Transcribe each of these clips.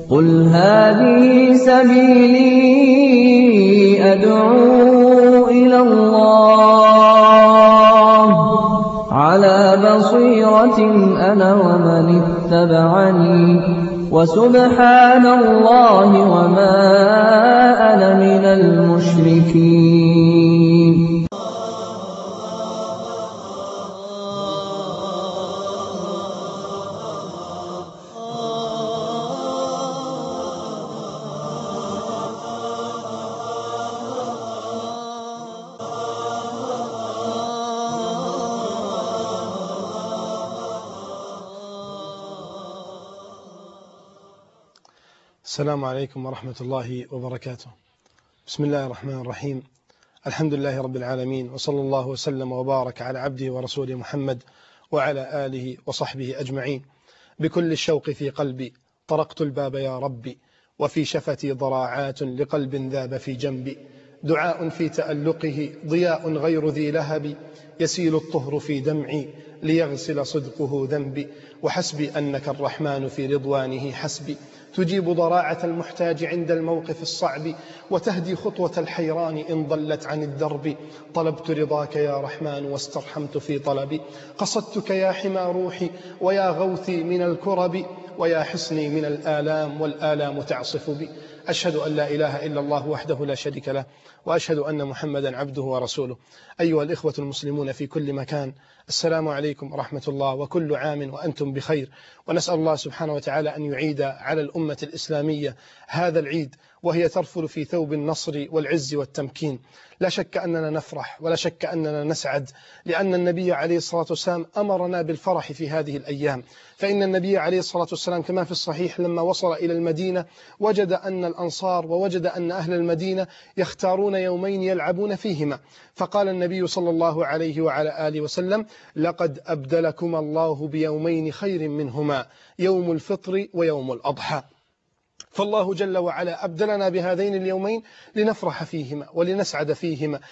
قُلْ هَٰذِهِ سَبِيلِي أَدْعُو إِلَى اللَّهِ ۚ عَلَىٰ بَصِيرَةٍ أَنَا وَمَنِ اتَّبَعَنِي ۖ وَسُبْحَانَ اللَّهِ وَمَا أَنَا مِنَ الْمُشْرِكِينَ. السلام عليكم ورحمة الله وبركاته. بسم الله الرحمن الرحيم. الحمد لله رب العالمين، وصلى الله وسلم وبارك على عبده ورسوله محمد وعلى آله وصحبه أجمعين. بكل الشوق في قلبي طرقت الباب يا ربي، وفي شفتي ضراعات لقلب ذاب في جنبي. دعاء في تألقه ضياء غير ذي لهب، يسيل الطهر في دمعي ليغسل صدقه ذنبي. وحسبي أنك الرحمن في رضوانه حسبي، تجيب ضراعة المحتاج عند الموقف الصعب، وتهدي خطوة الحيران إن ضلت عن الدرب. طلبت رضاك يا رحمن واسترحمت في طلبي، قصدتك يا حمى روحي ويا غوثي من الكرب، ويا حصني من الآلام والآلام تعصف بي. أشهد أن لا إله إلا الله وحده لا شريك له، وأشهد أن محمدا عبده ورسوله. أيها الإخوة المسلمون في كل مكان، السلام عليكم ورحمة الله، وكل عام وأنتم بخير. ونسأل الله سبحانه وتعالى أن يعيد على الأمة الإسلامية هذا العيد وهي ترفل في ثوب النصر والعز والتمكين. لا شك أننا نفرح ولا شك أننا نسعد، لأن النبي عليه الصلاة والسلام أمرنا بالفرح في هذه الأيام. فإن النبي عليه الصلاة والسلام كما في الصحيح لما وصل إلى المدينة وجد أن الأنصار ووجد أن أهل المدينة يختارون يومين يلعبون فيهما، فقال النبي صلى الله عليه وعلى آله وسلم: لقد أبدلكم الله بيومين خير منهما، يوم الفطر ويوم الأضحى. فالله جل وعلا أبدلنا بهذين اليومين لنفرح فيهما ولنسعد فيهما،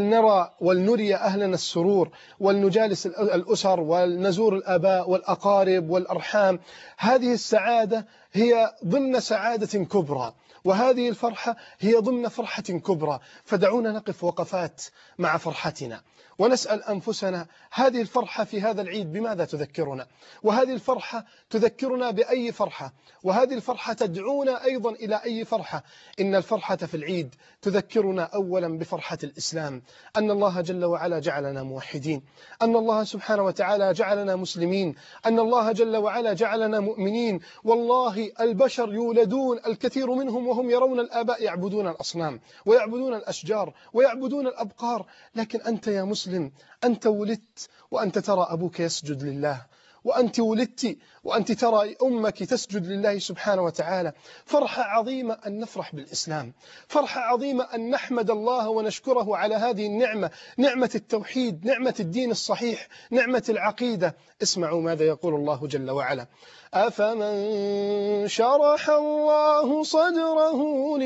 ولنري أهلنا السرور، ولنجالس الأسر، ولنزور الآباء والأقارب والأرحام. هذه السعادة هي ضمن سعادة كبرى، وهذه الفرحة هي ضمن فرحة كبرى. فدعونا نقف وقفات مع فرحتنا ونسأل أنفسنا: هذه الفرحة في هذا العيد بماذا تذكرنا؟ وهذه الفرحة تذكرنا بأي فرحة؟ وهذه الفرحة تدعونا أيضا إلى أي فرحة؟ إن الفرحة في العيد تذكرنا أولا بفرحة الإسلام، أن الله جل وعلا جعلنا موحدين، أن الله سبحانه وتعالى جعلنا مسلمين، أن الله جل وعلا جعلنا مؤمنين. والله البشر يولدون الكثير منهم وهم يرون الآباء يعبدون الأصنام ويعبدون الأشجار ويعبدون الأبقار، لكن أنت يا مسلم أنت ولدت وأنت ترى أبوك يسجد لله، وأنت ولدت وأنت ترى أمك تسجد لله سبحانه وتعالى. فرحة عظيمة أن نفرح بالإسلام، فرحة عظيمة أن نحمد الله ونشكره على هذه النعمة، نعمة التوحيد، نعمة الدين الصحيح، نعمة العقيدة. اسمعوا ماذا يقول الله جل وعلا: أفمن شرح الله صدره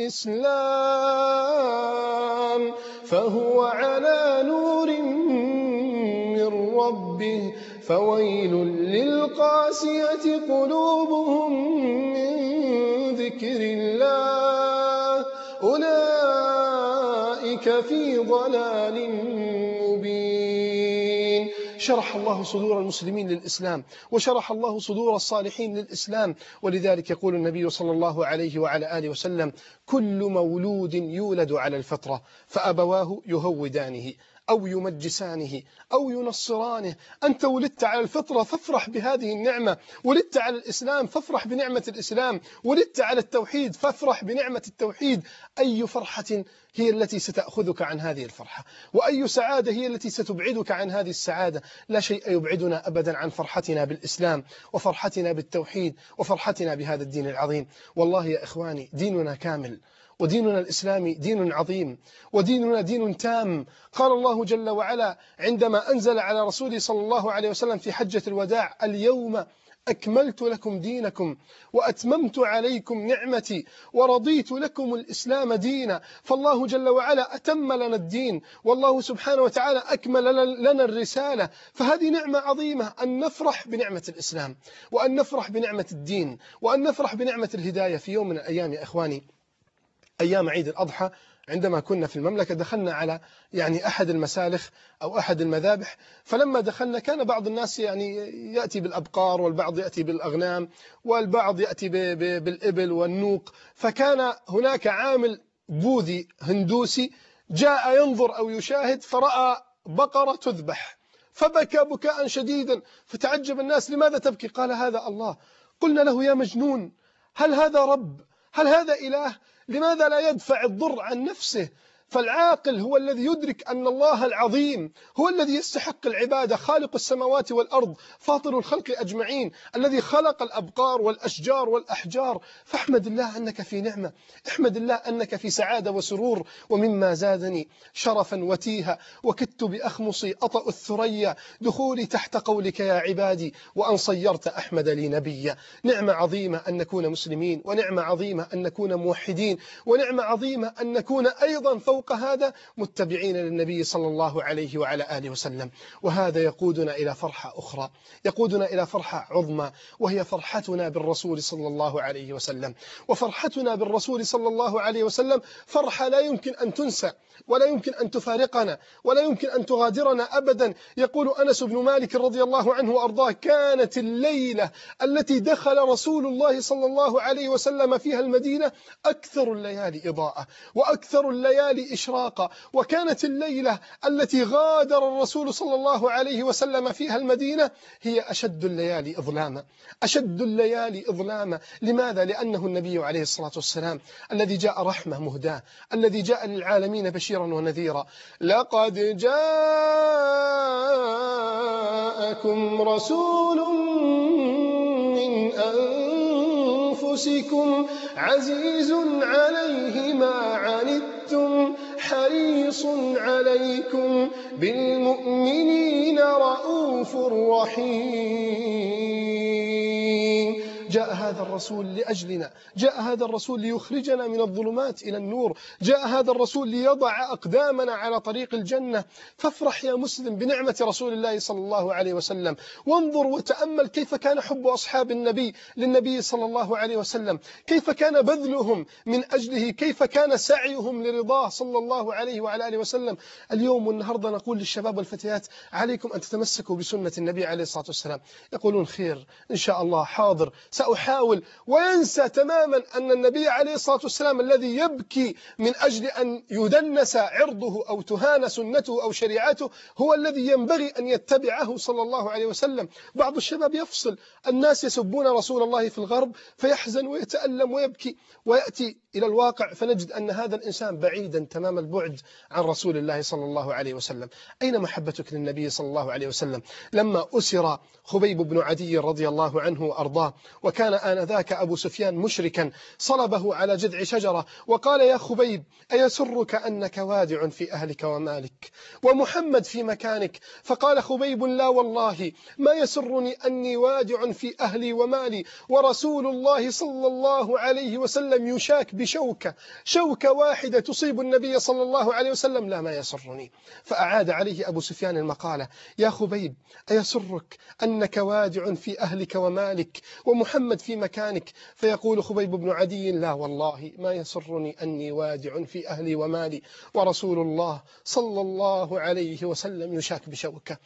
للإسلام فهو على نور من ربه فويل للقاسية قلوبهم من ذكر الله أولئك في ضلال مبين. شرح الله صدور المسلمين للإسلام، وشرح الله صدور الصالحين للإسلام. ولذلك يقول النبي صلى الله عليه وعلى آله وسلم: كل مولود يولد على الفطرة فأبواه يهودانه أو يمجسانه أو ينصرانه. أنت ولدت على الفطرة فافرح بهذه النعمة، ولدت على الإسلام فافرح بنعمة الإسلام، ولدت على التوحيد فافرح بنعمة التوحيد. أي فرحة هي التي ستأخذك عن هذه الفرحة؟ وأي سعادة هي التي ستبعدك عن هذه السعادة؟ لا شيء يبعدنا أبدا عن فرحتنا بالإسلام وفرحتنا بالتوحيد وفرحتنا بهذا الدين العظيم. والله يا إخواني ديننا كامل، وديننا الإسلامي دين عظيم، وديننا دين تام. قال الله جل وعلا عندما أنزل على رسوله صلى الله عليه وسلم في حجة الوداع: اليوم أكملت لكم دينكم وأتممت عليكم نعمتي ورضيت لكم الإسلام دينا. فالله جل وعلا أتم لنا الدين، والله سبحانه وتعالى أكمل لنا الرسالة. فهذه نعمة عظيمة أن نفرح بنعمة الإسلام، وأن نفرح بنعمة الدين، وأن نفرح بنعمة الهداية. في يوم من الأيام يا إخواني، أيام عيد الأضحى، عندما كنا في المملكة دخلنا على أحد المسالخ أو أحد المذابح. فلما دخلنا كان بعض الناس يأتي بالأبقار، والبعض يأتي بالأغنام، والبعض يأتي بالإبل والنوق. فكان هناك عامل بوذي هندوسي جاء ينظر أو يشاهد، فرأى بقرة تذبح فبكى بكاء شديدا. فتعجب الناس: لماذا تبكي؟ قال: هذا الله. قلنا له: يا مجنون، هل هذا رب؟ هل هذا إله؟ لماذا لا يدفع الضر عن نفسه؟ فالعاقل هو الذي يدرك أن الله العظيم هو الذي يستحق العبادة، خالق السماوات والأرض، فاطر الخلق أجمعين، الذي خلق الأبقار والأشجار والأحجار. فاحمد الله أنك في نعمة، احمد الله أنك في سعادة وسرور. ومما زادني شرفا وتيها وكدت بأخمصي أطأ الثريا دخولي تحت قولك يا عبادي، وأن صيرت أحمد لي نبيا. نعمة عظيمة أن نكون مسلمين، ونعمة عظيمة أن نكون موحدين، ونعمة عظيمة أن نكون أيضا فوق هذا متبعين للنبي صلى الله عليه وعلى آله وسلم. وهذا يقودنا إلى فرحة أخرى، يقودنا إلى فرحة عظمى، وهي فرحتنا بالرسول صلى الله عليه وسلم. وفرحتنا بالرسول صلى الله عليه وسلم فرحة لا يمكن أن تنسى، ولا يمكن أن تفارقنا، ولا يمكن أن تغادرنا أبدا. يقول أنس بن مالك رضي الله عنه وأرضاه: كانت الليلة التي دخل رسول الله صلى الله عليه وسلم فيها المدينة أكثر الليالي إضاءة وأكثر الليالي إشراقا، وكانت الليلة التي غادر الرسول صلى الله عليه وسلم فيها المدينة هي أشد الليالي إظلاما، أشد الليالي إظلاما. لماذا؟ لأنه النبي عليه الصلاة والسلام الذي جاء رحمة مهداة، الذي جاء للعالمين بشيرا ونذيرا. لقد جاءكم رسول من أنفسكم عزيز عليه ما عنتم حريص عليكم بالمؤمنين رؤوف رحيم. جاء هذا الرسول لأجلنا، جاء هذا الرسول ليخرجنا من الظلمات إلى النور، جاء هذا الرسول ليضع أقدامنا على طريق الجنة. فافرح يا مسلم بنعمة رسول الله صلى الله عليه وسلم، وانظر وتأمل كيف كان حب أصحاب النبي للنبي صلى الله عليه وسلم، كيف كان بذلهم من أجله، كيف كان سعيهم لرضاه صلى الله عليه وعلى آله وسلم. اليوم والنهاردة نقول للشباب والفتيات: عليكم أن تتمسكوا بسنة النبي عليه الصلاة والسلام. يقولون: خير إن شاء الله، حاضر، سأحاول. وينسى تماما أن النبي عليه الصلاة والسلام الذي يبكي من أجل أن يدنس عرضه أو تهان سنته أو شريعته هو الذي ينبغي أن يتبعه صلى الله عليه وسلم. بعض الشباب يفصل، الناس يسبون رسول الله في الغرب فيحزن ويتألم ويبكي، ويأتي إلى الواقع فنجد أن هذا الإنسان بعيدا تمام البعد عن رسول الله صلى الله عليه وسلم. أين محبتك للنبي صلى الله عليه وسلم؟ لما أسر خبيب بن عدي رضي الله عنه وأرضاه، وكان آنذاك أبو سفيان مشركا، صلبه على جذع شجرة وقال: يا خبيب، أيسرك أنك وادع في أهلك ومالك ومحمد في مكانك؟ فقال خبيب: لا والله ما يسرني أني وادع في أهلي ومالي ورسول الله صلى الله عليه وسلم يشاك شوكة واحدة تصيب النبي صلى الله عليه وسلم، لا ما يسرني. فأعاد عليه أبو سفيان المقالة: يا خبيب، أيسرك أنك وادع في أهلك ومالك ومحمد في مكانك؟ فيقول خبيب بن عدي: لا والله ما يسرني أني وادع في أهلي ومالي ورسول الله صلى الله عليه وسلم يشاك بشوكة.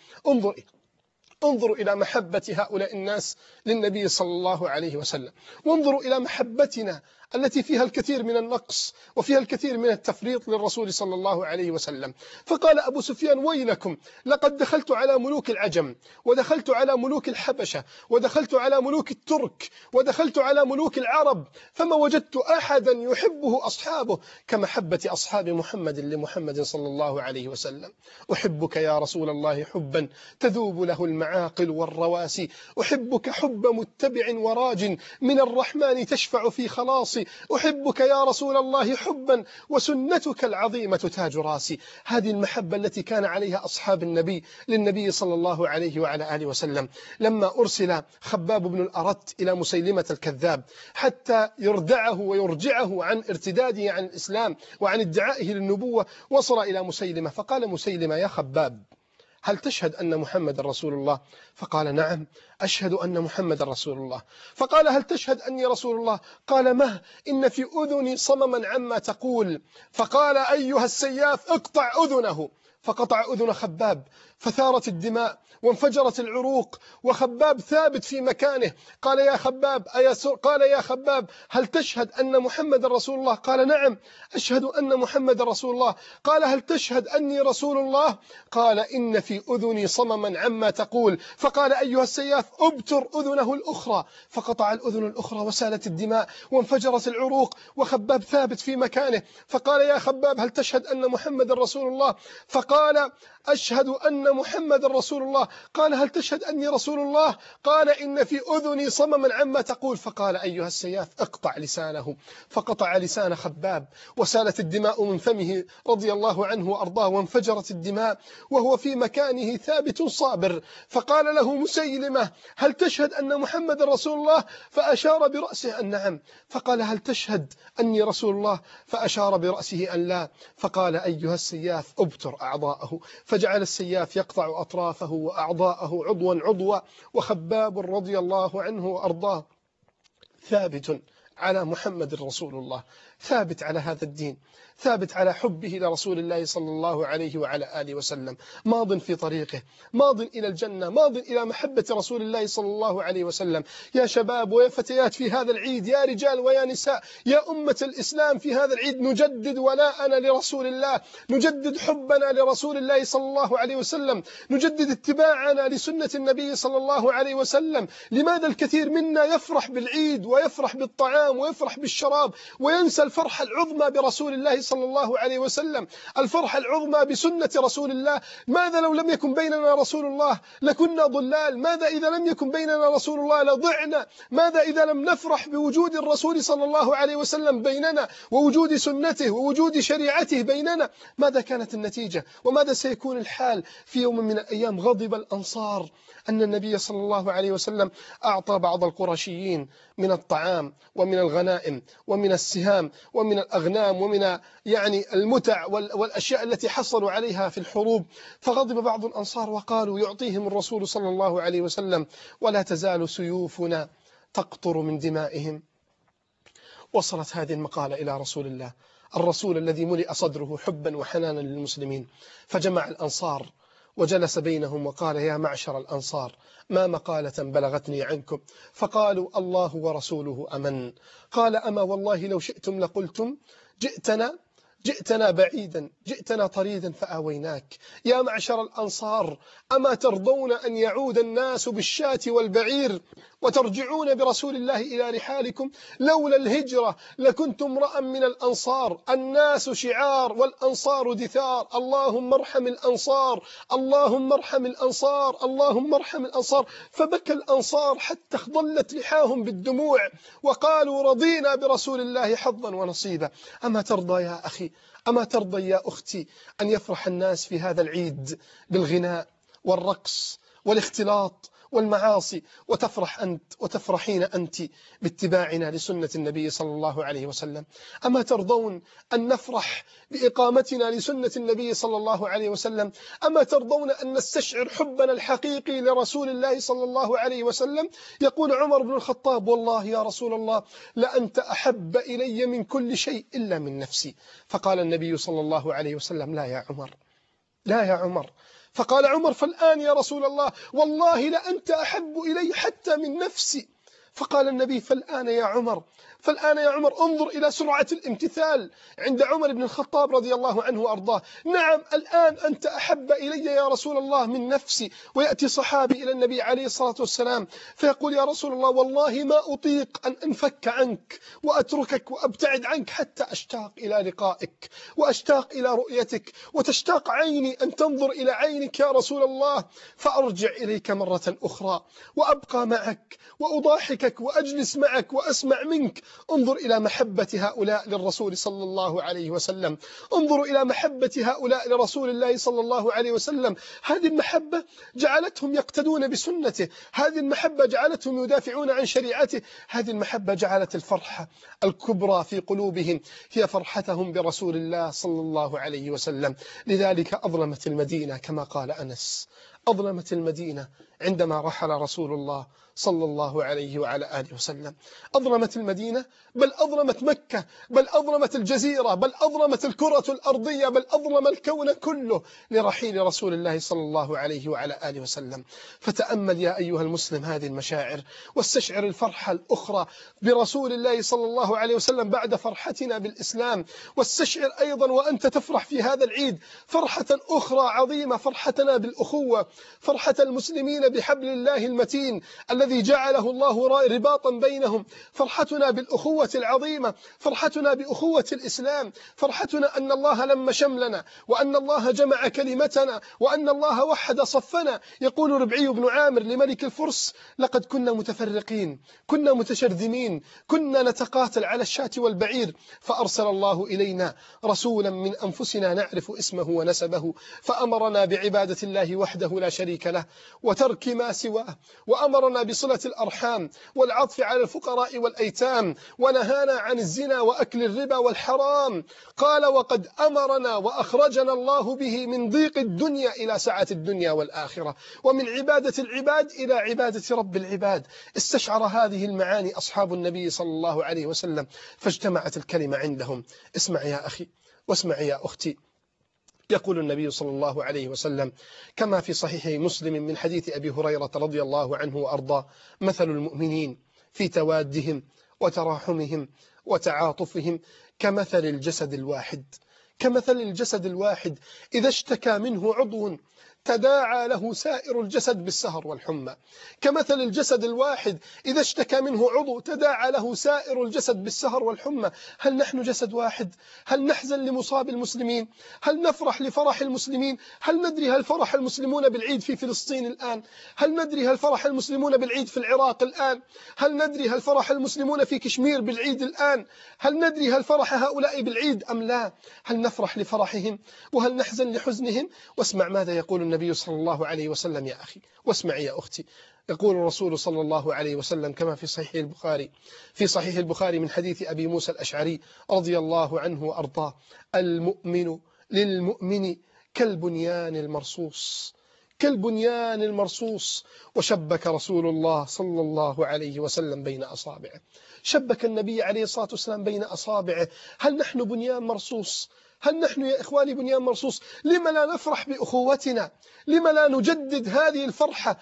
انظروا إلى محبة هؤلاء الناس للنبي صلى الله عليه وسلم، وانظروا إلى محبتنا التي فيها الكثير من النقص وفيها الكثير من التفريط للرسول صلى الله عليه وسلم. فقال أبو سفيان: ويلكم، لقد دخلت على ملوك العجم، ودخلت على ملوك الحبشة، ودخلت على ملوك الترك، ودخلت على ملوك العرب، فما وجدت أحدا يحبه أصحابه كمحبة أصحاب محمد لمحمد صلى الله عليه وسلم. أحبك يا رسول الله حبا تذوب له المعاني المعاقل والرواسي. أحبك حب متبع وراج من الرحمن تشفع في خلاصي. أحبك يا رسول الله حبا وسنتك العظيمة تاج راسي. هذه المحبة التي كان عليها أصحاب النبي للنبي صلى الله عليه وعلى آله وسلم. لما أرسل خباب بن الأرت إلى مسيلمة الكذاب حتى يردعه ويرجعه عن ارتداده عن الإسلام وعن ادعائه للنبوة، وصل إلى مسيلمة فقال مسيلمة: يا خباب، هل تشهد أن محمد رسول الله؟ فقال: نعم أشهد أن محمد رسول الله. فقال: هل تشهد أني رسول الله؟ قال: مه، إن في أذني صمما عما تقول. فقال: أيها السياف اقطع أذنه. فقطع أذن خباب فثارت الدماء وانفجرت العروق، وخباب ثابت في مكانه. قال: يا خباب هل تشهد أن محمد رسول الله؟ قال: نعم أشهد أن محمد رسول الله. قال: هل تشهد أني رسول الله؟ قال: إن في أذني صمما عما تقول. فقال: أيها السياف أبتر أذنه الأخرى. فقطع الأذن الأخرى وسالت الدماء وانفجرت العروق، وخباب ثابت في مكانه. فقال: يا خباب هل تشهد أن محمد رسول الله؟ فقال: أشهد أن محمد رسول الله. قال: هل تشهد أني رسول الله؟ قال: إن في أذني صمما عما تقول. فقال: أيها السياف اقطع لسانه. فقطع لسان خباب وسالت الدماء من فمه رضي الله عنه وأرضاه، وانفجرت الدماء وهو في مكانه ثابت صابر. فقال له مسيلمة: هل تشهد أن محمد رسول الله؟ فأشار برأسه أن نعم. فقال: هل تشهد أني رسول الله؟ فأشار برأسه أن لا. فقال: أيها السياف أبتر أعضاءه. فجعل السياف يقطع أطرافه وأعضاءه عضوا، وخباب رضي الله عنه وأرضاه ثابت على محمد رسول الله، ثابت على هذا الدين، ثابت على حبه لرسول الله صلى الله عليه وعلى آله وسلم، ماض في طريقه، ماض إلى الجنة، ماض إلى محبة رسول الله صلى الله عليه وسلم. يا شباب ويا فتيات في هذا العيد، يا رجال ويا نساء، يا أمة الإسلام في هذا العيد نجدد ولاءنا لرسول الله، نجدد حبنا لرسول الله صلى الله عليه وسلم، نجدد اتباعنا لسنة النبي صلى الله عليه وسلم. لماذا الكثير منا يفرح بالعيد ويفرح بالطعام ويفرح بالشراب وينسى الفرحة العظمى برسول الله صلى الله عليه وسلم، الفرحة العظمى بسنة رسول الله؟ ماذا لو لم يكن بيننا رسول الله؟ لكنا ضلال. ماذا إذا لم يكن بيننا رسول الله؟ لضعنا. ماذا إذا لم نفرح بوجود الرسول صلى الله عليه وسلم بيننا ووجود سنته ووجود شريعته بيننا؟ ماذا كانت النتيجة وماذا سيكون الحال في يوم من الأيام؟ غضب الأنصار أن النبي صلى الله عليه وسلم أعطى بعض القرشيين من الطعام ومن الغنائم ومن السهام ومن الأغنام ومن المتع والأشياء التي حصلوا عليها في الحروب. فغضب بعض الأنصار وقالوا: يعطيهم الرسول صلى الله عليه وسلم ولا تزال سيوفنا تقطر من دمائهم. وصلت هذه المقالة إلى رسول الله، الرسول الذي ملئ صدره حبا وحنانا للمسلمين، فجمع الأنصار وجلس بينهم وقال: يا معشر الأنصار، ما مقالة بلغتني عنكم؟ فقالوا: الله ورسوله أمن. قال: أما والله لو شئتم لقلتم جئتنا بعيدا، جئتنا طريدا فآويناك. يا معشر الأنصار، أما ترضون أن يعود الناس بالشاة والبعير وترجعون برسول الله إلى رحالكم؟ لولا الهجرة لكنت امرأ من الأنصار. الناس شعار والأنصار دثار. اللهم ارحم الأنصار، اللهم ارحم الأنصار، اللهم ارحم الأنصار. فبكى الأنصار حتى اخضلت لحاهم بالدموع وقالوا: رضينا برسول الله حظا ونصيبا. أما ترضى يا أخي، أما ترضى يا أختي أن يفرح الناس في هذا العيد بالغناء والرقص والاختلاط والمعاصي، وتفرح أنت وتفرحين أنت باتباعنا لسنة النبي صلى الله عليه وسلم؟ أما ترضون أن نفرح بإقامتنا لسنة النبي صلى الله عليه وسلم؟ أما ترضون أن نستشعر حبنا الحقيقي لرسول الله صلى الله عليه وسلم؟ يقول عمر بن الخطاب: والله يا رسول الله لأنت أحب إلي من كل شيء إلا من نفسي. فقال النبي صلى الله عليه وسلم: لا يا عمر، لا يا عمر. فقال عمر: فالآن يا رسول الله والله لأنت أحب إلي حتى من نفسي. فقال النبي: فالآن يا عمر. فالآن يا عمر انظر إلى سرعة الامتثال عند عمر بن الخطاب رضي الله عنه وأرضاه. نعم الآن أنت أحب إلي يا رسول الله من نفسي. ويأتي صحابي إلى النبي عليه الصلاة والسلام فيقول يا رسول الله والله ما أطيق أن أنفك عنك وأتركك وأبتعد عنك حتى أشتاق إلى لقائك وأشتاق إلى رؤيتك، وتشتاق عيني أن تنظر إلى عينك يا رسول الله، فأرجع إليك مرة أخرى وأبقى معك وأضاحكك وأجلس معك وأسمع منك. انظر إلى محبة هؤلاء للرسول صلى الله عليه وسلم، انظروا إلى محبة هؤلاء لرسول الله صلى الله عليه وسلم. هذه المحبة جعلتهم يقتدون بسنته، هذه المحبة جعلتهم يدافعون عن شريعته، هذه المحبة جعلت الفرحة الكبرى في قلوبهم هي فرحتهم برسول الله صلى الله عليه وسلم. لذلك أظلمت المدينة كما قال أنس، أظلمت المدينة عندما رحل رسول الله صلى الله عليه وعلى آله وسلم. أظلمت المدينة، بل أظلمت مكة، بل أظلمت الجزيرة، بل أظلمت الكرة الأرضية، بل أظلم الكون كله لرحيل رسول الله صلى الله عليه وعلى آله وسلم. فتأمل يا أيها المسلم هذه المشاعر، واستشعر الفرحة الأخرى برسول الله صلى الله عليه وسلم بعد فرحتنا بالإسلام. واستشعر أيضا وأنت تفرح في هذا العيد فرحة أخرى عظيمة، فرحتنا بالأخوة، فرحة المسلمين بحبل الله المتين الذي جعله الله رباطا بينهم، فرحتنا بالأخوة العظيمة، فرحتنا بأخوة الإسلام، فرحتنا أن الله لم شملنا، وأن الله جمع كلمتنا، وأن الله وحد صفنا. يقول ربعي بن عامر لملك الفرس: لقد كنا متفرقين، كنا متشرذمين، كنا نتقاتل على الشاة والبعير، فأرسل الله إلينا رسولا من أنفسنا نعرف اسمه ونسبه، فأمرنا بعبادة الله وحده لا شريك له وترك ما سواه، وأمرنا بصلة الأرحام والعطف على الفقراء والأيتام، ونهانا عن الزنا وأكل الربا والحرام. قال: وقد أمرنا وأخرجنا الله به من ضيق الدنيا إلى سعة الدنيا والآخرة، ومن عبادة العباد إلى عبادة رب العباد. استشعر هذه المعاني أصحاب النبي صلى الله عليه وسلم فاجتمعت الكلمة عندهم. اسمع يا أخي واسمع يا أختي، يقول النبي صلى الله عليه وسلم كما في صحيح مسلم من حديث أبي هريرة رضي الله عنه وأرضاه: مثل المؤمنين في توادهم وتراحمهم وتعاطفهم كمثل الجسد الواحد، كمثل الجسد الواحد إذا اشتكى منه عضو تداعى له سائر الجسد بالسهر والحمى. كمثل الجسد الواحد إذا اشتكى منه عضو تداعى له سائر الجسد بالسهر والحمى. هل نحن جسد واحد؟ هل نحزن لمصاب المسلمين؟ هل نفرح لفرح المسلمين؟ هل ندري هل فرح المسلمون بالعيد في فلسطين الآن؟ هل ندري هل فرح المسلمون بالعيد في العراق الآن؟ هل ندري هل فرح المسلمون في كشمير بالعيد الآن؟ هل ندري هل فرح هؤلاء بالعيد أم لا؟ هل نفرح لفرحهم وهل نحزن لحزنهم؟ واسمع ماذا يقول النبي صلى الله عليه وسلم يا أخي، واسمع يا أختي. يقول الرسول صلى الله عليه وسلم كما في صحيح البخاري من حديث أبي موسى الأشعري رضي الله عنه وأرضاه: المؤمن للمؤمن كالبنيان المرصوص، كالبنيان المرصوص. وشبك رسول الله صلى الله عليه وسلم بين أصابعه، شبك النبي عليه الصلاة والسلام بين أصابعه. هل نحن بنيان مرصوص؟ هل نحن يا إخواني بنيان مرصوص؟ لما لا نفرح بأخوتنا؟ لما لا نجدد هذه الفرحة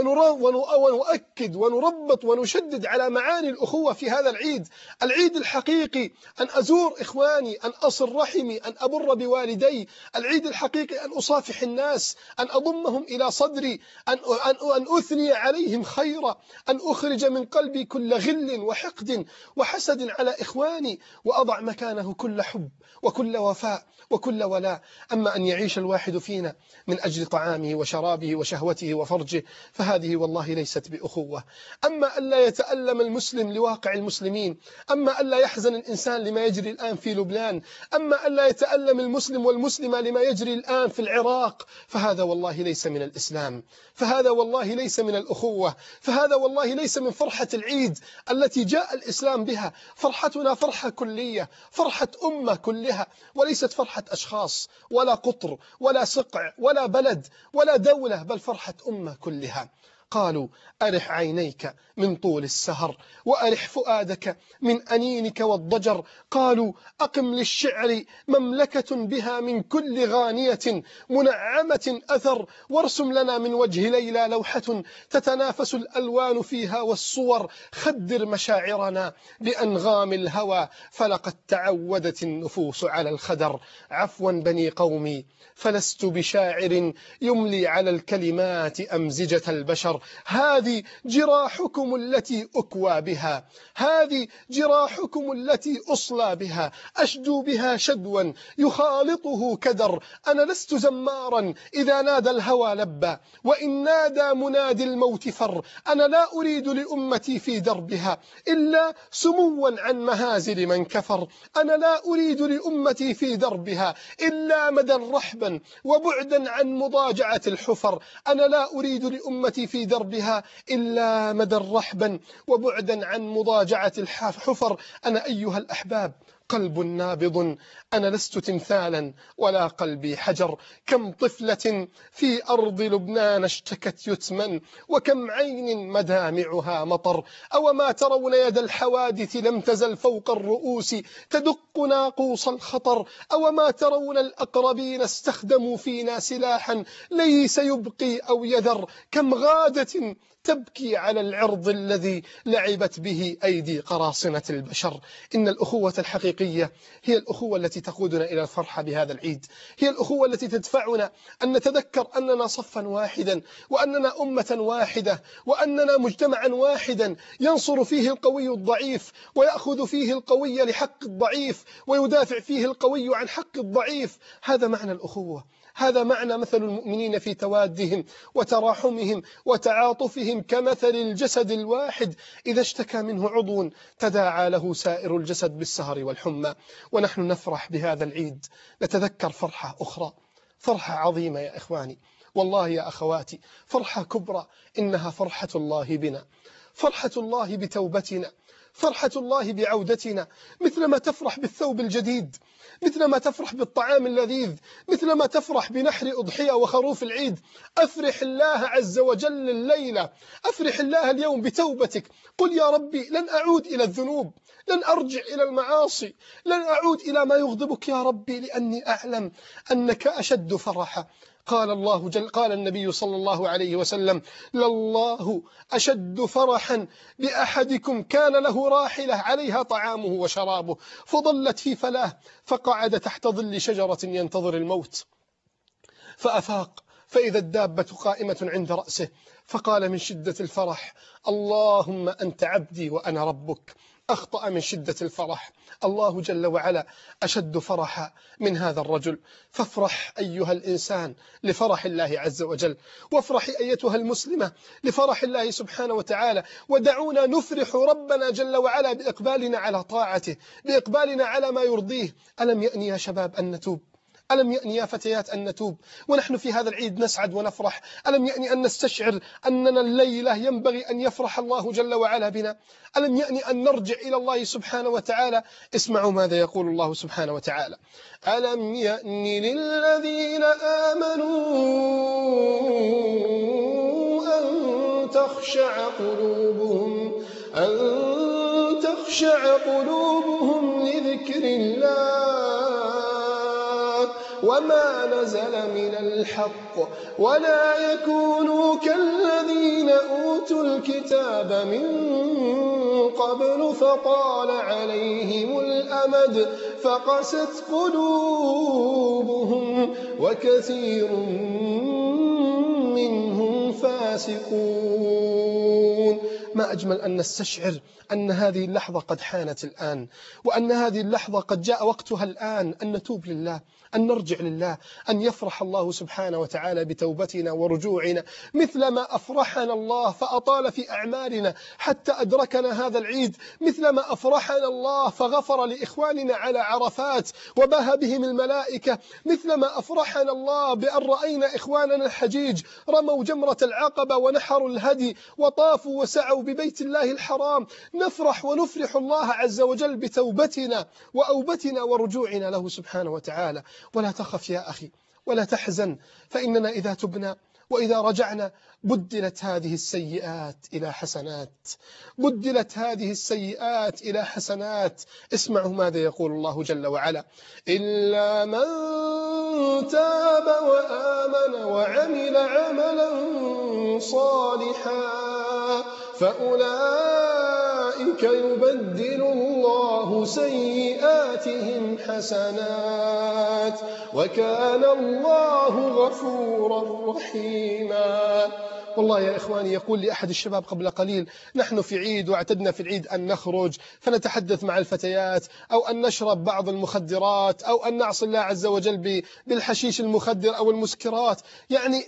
ونؤكد ونربط ونشدد على معاني الأخوة في هذا العيد، العيد الحقيقي؟ أن أزور إخواني، أن أصل رحمي، أن أبر بوالدي. العيد الحقيقي أن أصافح الناس، أن أضمهم إلى صدري، أن أثني عليهم خيرا، أن أخرج من قلبي كل غل وحقد وحسد على إخواني، وأضع مكانه كل حب وكل وفاء وكل ولاء. أما أن يعيش الواحد فينا من أجل طعامه وشرابه وشهوته وفرجه فهذه والله ليست بأخوة. أما ألا يتألم المسلم لواقع المسلمين، أما ألا يحزن الإنسان لما يجري الآن في لبنان، أما ألا يتألم المسلم والمسلمة لما يجري الآن في العراق، فهذا والله ليس من الإسلام، فهذا والله ليس من الأخوة، فهذا والله ليس من فرحة العيد التي جاء الإسلام بها. فرحتنا فرحة كلية، فرحة أمة كلها، وليست فرحة أشخاص ولا قطر ولا سقع ولا بلد ولا دولة، بل فرحة أمة كلها. قالوا أرح عينيك من طول السهر وأرح فؤادك من أنينك والضجر. قالوا أقم للشعر مملكة بها من كل غانية منعمة أثر، وارسم لنا من وجه ليلى لوحة تتنافس الألوان فيها والصور. خدر مشاعرنا بأنغام الهوى فلقد تعودت النفوس على الخدر. عفوا بني قومي فلست بشاعر يملي على الكلمات أمزجة البشر. هذه جراحكم التي أكوى بها، هذه جراحكم التي أصلى بها، أشدو بها شدوا يخالطه كدر. أنا لست زمارا إذا نادى الهوى لبى، وإن نادى منادي الموت فر. أنا لا أريد لأمتي في دربها إلا سموا عن مهازل من كفر. أنا لا أريد لأمتي في دربها إلا مدى رحبا وبعدا عن مضاجعة الحفر. أنا لا أريد لأمتي في دربها إلا مدى رحبا وبعدا عن مضاجعة الحفر. أنا أيها الأحباب قلب نابض، أنا لست تمثالا ولا قلبي حجر. كم طفلة في أرض لبنان اشتكت يتما، وكم عين مدامعها مطر. أو ما ترون يد الحوادث لم تزل فوق الرؤوس تدق ناقوس الخطر. أو ما ترون الأقربين استخدموا فينا سلاحا ليس يبقي أو يذر. كم غادة تبكي على العرض الذي لعبت به أيدي قراصنة البشر. إن الأخوة الحقيقية هي الأخوة التي تقودنا إلى الفرحة بهذا العيد، هي الأخوة التي تدفعنا أن نتذكر أننا صفا واحدا، وأننا أمة واحدة، وأننا مجتمعا واحدا ينصر فيه القوي الضعيف، ويأخذ فيه القوي لحق الضعيف، ويدافع فيه القوي عن حق الضعيف. هذا معنى الأخوة، هذا معنى مثل المؤمنين في توادهم وتراحمهم وتعاطفهم كمثل الجسد الواحد إذا اشتكى منه عضو تداعى له سائر الجسد بالسهر والحمى. ونحن نفرح بهذا العيد، نتذكر فرحة أخرى، فرحة عظيمة يا إخواني، والله يا أخواتي، فرحة كبرى. إنها فرحة الله بنا، فرحة الله بتوبتنا، فرحة الله بعودتنا. مثلما تفرح بالثوب الجديد، مثلما تفرح بالطعام اللذيذ، مثلما تفرح بنحر أضحية وخروف العيد، أفرح الله عز وجل الليلة، أفرح الله اليوم بتوبتك. قل يا ربي لن أعود إلى الذنوب، لن أرجع إلى المعاصي، لن أعود إلى ما يغضبك يا ربي، لأني أعلم أنك أشد فرحا. قال النبي صلى الله عليه وسلم: لله أشد فرحا بأحدكم كان له راحلة عليها طعامه وشرابه فضلت في فلاه فقعد تحت ظل شجرة ينتظر الموت، فأفاق فإذا الدابة قائمة عند رأسه، فقال من شدة الفرح: اللهم أنت عبدي وأنا ربك. أخطأ من شدة الفرح. الله جل وعلا أشد فرحا من هذا الرجل. فافرح أيها الإنسان لفرح الله عز وجل، وافرحي أيتها المسلمة لفرح الله سبحانه وتعالى. ودعونا نفرح ربنا جل وعلا بإقبالنا على طاعته، بإقبالنا على ما يرضيه. ألم يأن يا شباب أن نتوب؟ ألم يأن يا فتيات أن نتوب ونحن في هذا العيد نسعد ونفرح؟ ألم يأن أن نستشعر أننا الليلة ينبغي أن يفرح الله جل وعلا بنا؟ ألم يأن أن نرجع إلى الله سبحانه وتعالى؟ اسمعوا ماذا يقول الله سبحانه وتعالى: ألم يأن للذين آمنوا أن تخشع قلوبهم لذكر الله وما نزل من الحق ولا يكونوا كالذين أوتوا الكتاب من قبل فطال عليهم الأمد فقست قلوبهم وكثير منهم فاسقون. ما أجمل أن نستشعر أن هذه اللحظة قد حانت الآن، وأن هذه اللحظة قد جاء وقتها الآن أن نتوب لله، أن نرجع لله، أن يفرح الله سبحانه وتعالى بتوبتنا ورجوعنا، مثلما أفرحنا الله فأطال في أعمالنا حتى أدركنا هذا العيد، مثلما أفرحنا الله فغفر لإخواننا على عرفات وباهى بهم الملائكة، مثلما أفرحنا الله بأن رأينا إخواننا الحجيج رموا جمرة العقبة ونحروا الهدي وطافوا وسعوا ببيت الله الحرام. نفرح ونفرح الله عز وجل بتوبتنا وأوبتنا ورجوعنا له سبحانه وتعالى. ولا تخف يا أخي ولا تحزن، فإننا إذا تبنا وإذا رجعنا بدلت هذه السيئات إلى حسنات، بدلت هذه السيئات إلى حسنات. اسمعوا ماذا يقول الله جل وعلا: إلا من تاب وآمن وعمل عملا صالحا فأولئك يبدل الله سيئاتهم حسنات وكان الله غفورا رحيما. والله يا إخواني، يقول لي أحد الشباب قبل قليل: نحن في عيد واعتدنا في العيد أن نخرج فنتحدث مع الفتيات، أو أن نشرب بعض المخدرات، أو أن نعصي الله عز وجل بالحشيش المخدر أو المسكرات. يعني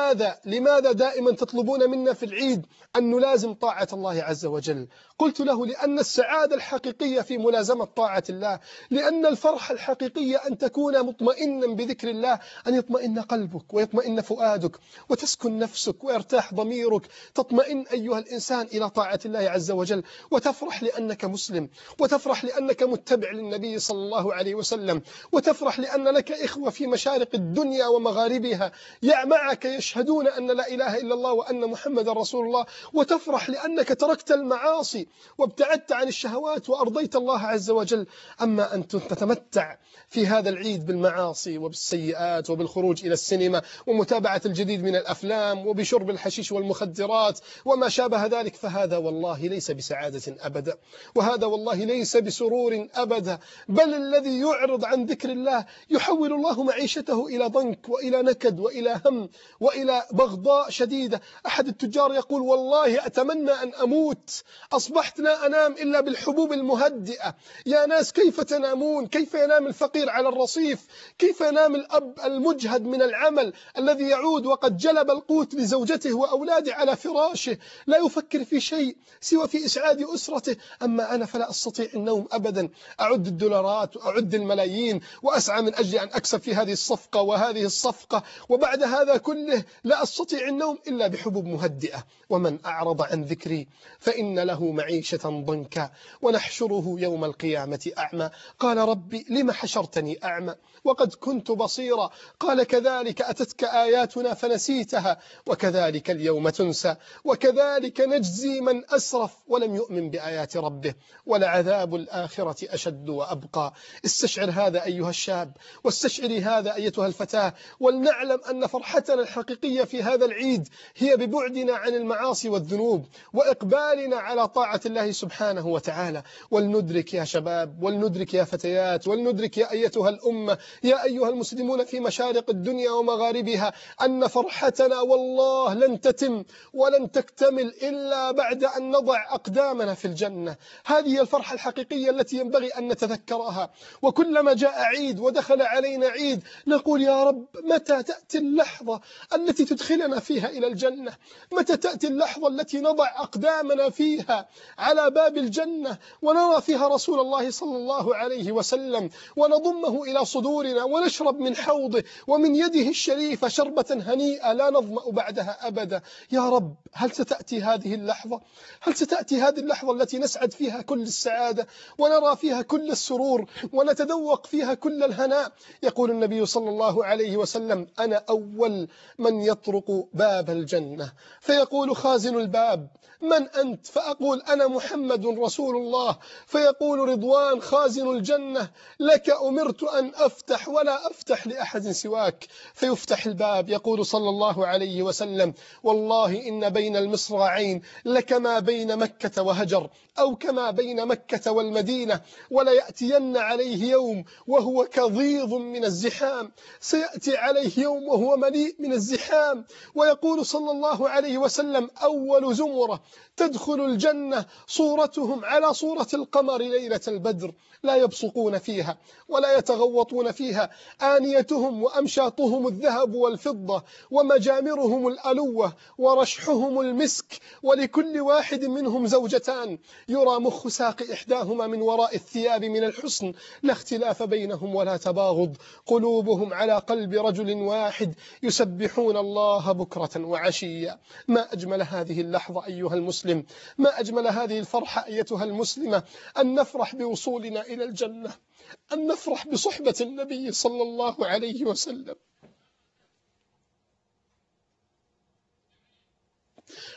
لماذا دائما تطلبون منا في العيد أن نلازم طاعة الله عز وجل؟ قلت له: لأن السعادة الحقيقية في ملازمة طاعة الله، لأن الفرحة الحقيقية أن تكون مطمئنا بذكر الله، أن يطمئن قلبك ويطمئن فؤادك وتسكن نفسك ويرتاح ضميرك، تطمئن أيها الإنسان إلى طاعة الله عز وجل، وتفرح لأنك مسلم، وتفرح لأنك متبع للنبي صلى الله عليه وسلم، وتفرح لأن لك إخوة في مشارق الدنيا ومغاربها معك يشهدون أن لا إله إلا الله وأن محمد رسول الله، وتفرح لأنك تركت المعاصي وابتعدت عن الشهوات وأرضيت الله عز وجل. أما أن تتمتع في هذا العيد بالمعاصي وبالسيئات وبالخروج إلى السينما ومتابعة الجديد من الأفلام وبشرب الحشيش والمخدرات وما شابه ذلك، فهذا والله ليس بسعادة أبدا، وهذا والله ليس بسرور أبدا، بل الذي يعرض عن ذكر الله يحول الله معيشته إلى ضنك وإلى نكد وإلى هم وإلى بغضاء شديدة. أحد التجار يقول: والله أتمنى أن أموت، أصبحت لا أنام إلا بالحبوب المهدئة. يا ناس كيف تنامون؟ كيف ينام الفقير على الرصيف؟ كيف ينام الأب المجهد من العمل الذي يعود وقد جلب القوت لزوجته وأولاده على فراشه، لا يفكر في شيء سوى في إسعاد أسرته؟ أما أنا فلا أستطيع النوم أبدا، أعد الدولارات وأعد الملايين وأسعى من أجل أن أكسب في هذه الصفقة وهذه الصفقة، وبعد هذا كله لا أستطيع النوم إلا بحبوب مهدئة. ومن أعرض عن ذكري فإن له معيشة ضنكا ونحشره يوم القيامة أعمى. قال: ربي لم حشرتني أعمى وقد كنت بصيرا؟ قال: كذلك أتتك آياتنا فنسيتها وكذلك اليوم تنسى وكذلك نجزي من أسرف ولم يؤمن بآيات ربه ولعذاب الآخرة أشد وأبقى. استشعر هذا أيها الشاب، واستشعري هذا أيتها الفتاة، ولنعلم أن فرحتنا الحقيقية في هذا العيد هي ببعدنا عن المعاصي والذنوب وإقبالنا على طاعة الله سبحانه وتعالى. ولندرك يا شباب، ولندرك يا فتيات، ولندرك يا أيتها الأمة، يا أيها المسلمون في مشارق الدنيا ومغاربها، أن فرحتنا والله لن تتم ولن تكتمل إلا بعد أن نضع أقدامنا في الجنة. هذه هي الفرحة الحقيقية التي ينبغي أن نتذكرها. وكلما جاء عيد ودخل علينا عيد نقول: يا رب متى تأتي اللحظة التي تدخلنا فيها إلى الجنة؟ متى تأتي اللحظة التي نضع أقدامنا فيها على باب الجنة ونرى فيها رسول الله صلى الله عليه وسلم ونضمه إلى صدورنا ونشرب من حوضه ومن يده الشريفة شربة هنيئة لا نظمأ بعدها أبدا؟ يا رب هل ستأتي هذه اللحظة؟ هل ستأتي هذه اللحظة التي نسعد فيها كل السعادة ونرى فيها كل السرور ونتذوق فيها كل الهناء؟ يقول النبي صلى الله عليه وسلم: أنا أول من يطرق باب الجنة، فيقول خازن الباب: من أنت؟ فأقول: أنا محمد رسول الله. فيقول رضوان خازن الجنة: لك أمرت أن أفتح ولا أفتح لأحد سواك. فيفتح الباب. يقول صلى الله عليه وسلم: والله إن بين المصراعين لكما بين مكة وهجر، أو كما بين مكة والمدينة، وليأتين عليه يوم وهو كظيظ من الزحام. سيأتي عليه يوم وهو مليء من الزحام. ويقول صلى الله عليه وسلم: أول زمرة تدخل الجنة صورتهم على صورة القمر ليلة البدر، لا يبصقون فيها ولا يتغوطون فيها، آنيتهم وأمشاطهم الذهب والفضة ومجامرهم الألوة ورشحهم المسك، ولكل واحد منهم زوجتان يرى مخ ساق إحداهما من وراء الثياب من الحسن، لا اختلاف بينهم ولا تباغض، قلوبهم على قلب رجل واحد يسبحون الله بكرة وعشيا. ما أجمل هذه اللحظة أيها المسلم، ما أجمل هذه الفرحة أيتها المسلمة، أن نفرح بوصولنا إلى الجنة، أن نفرح بصحبة النبي صلى الله عليه وسلم.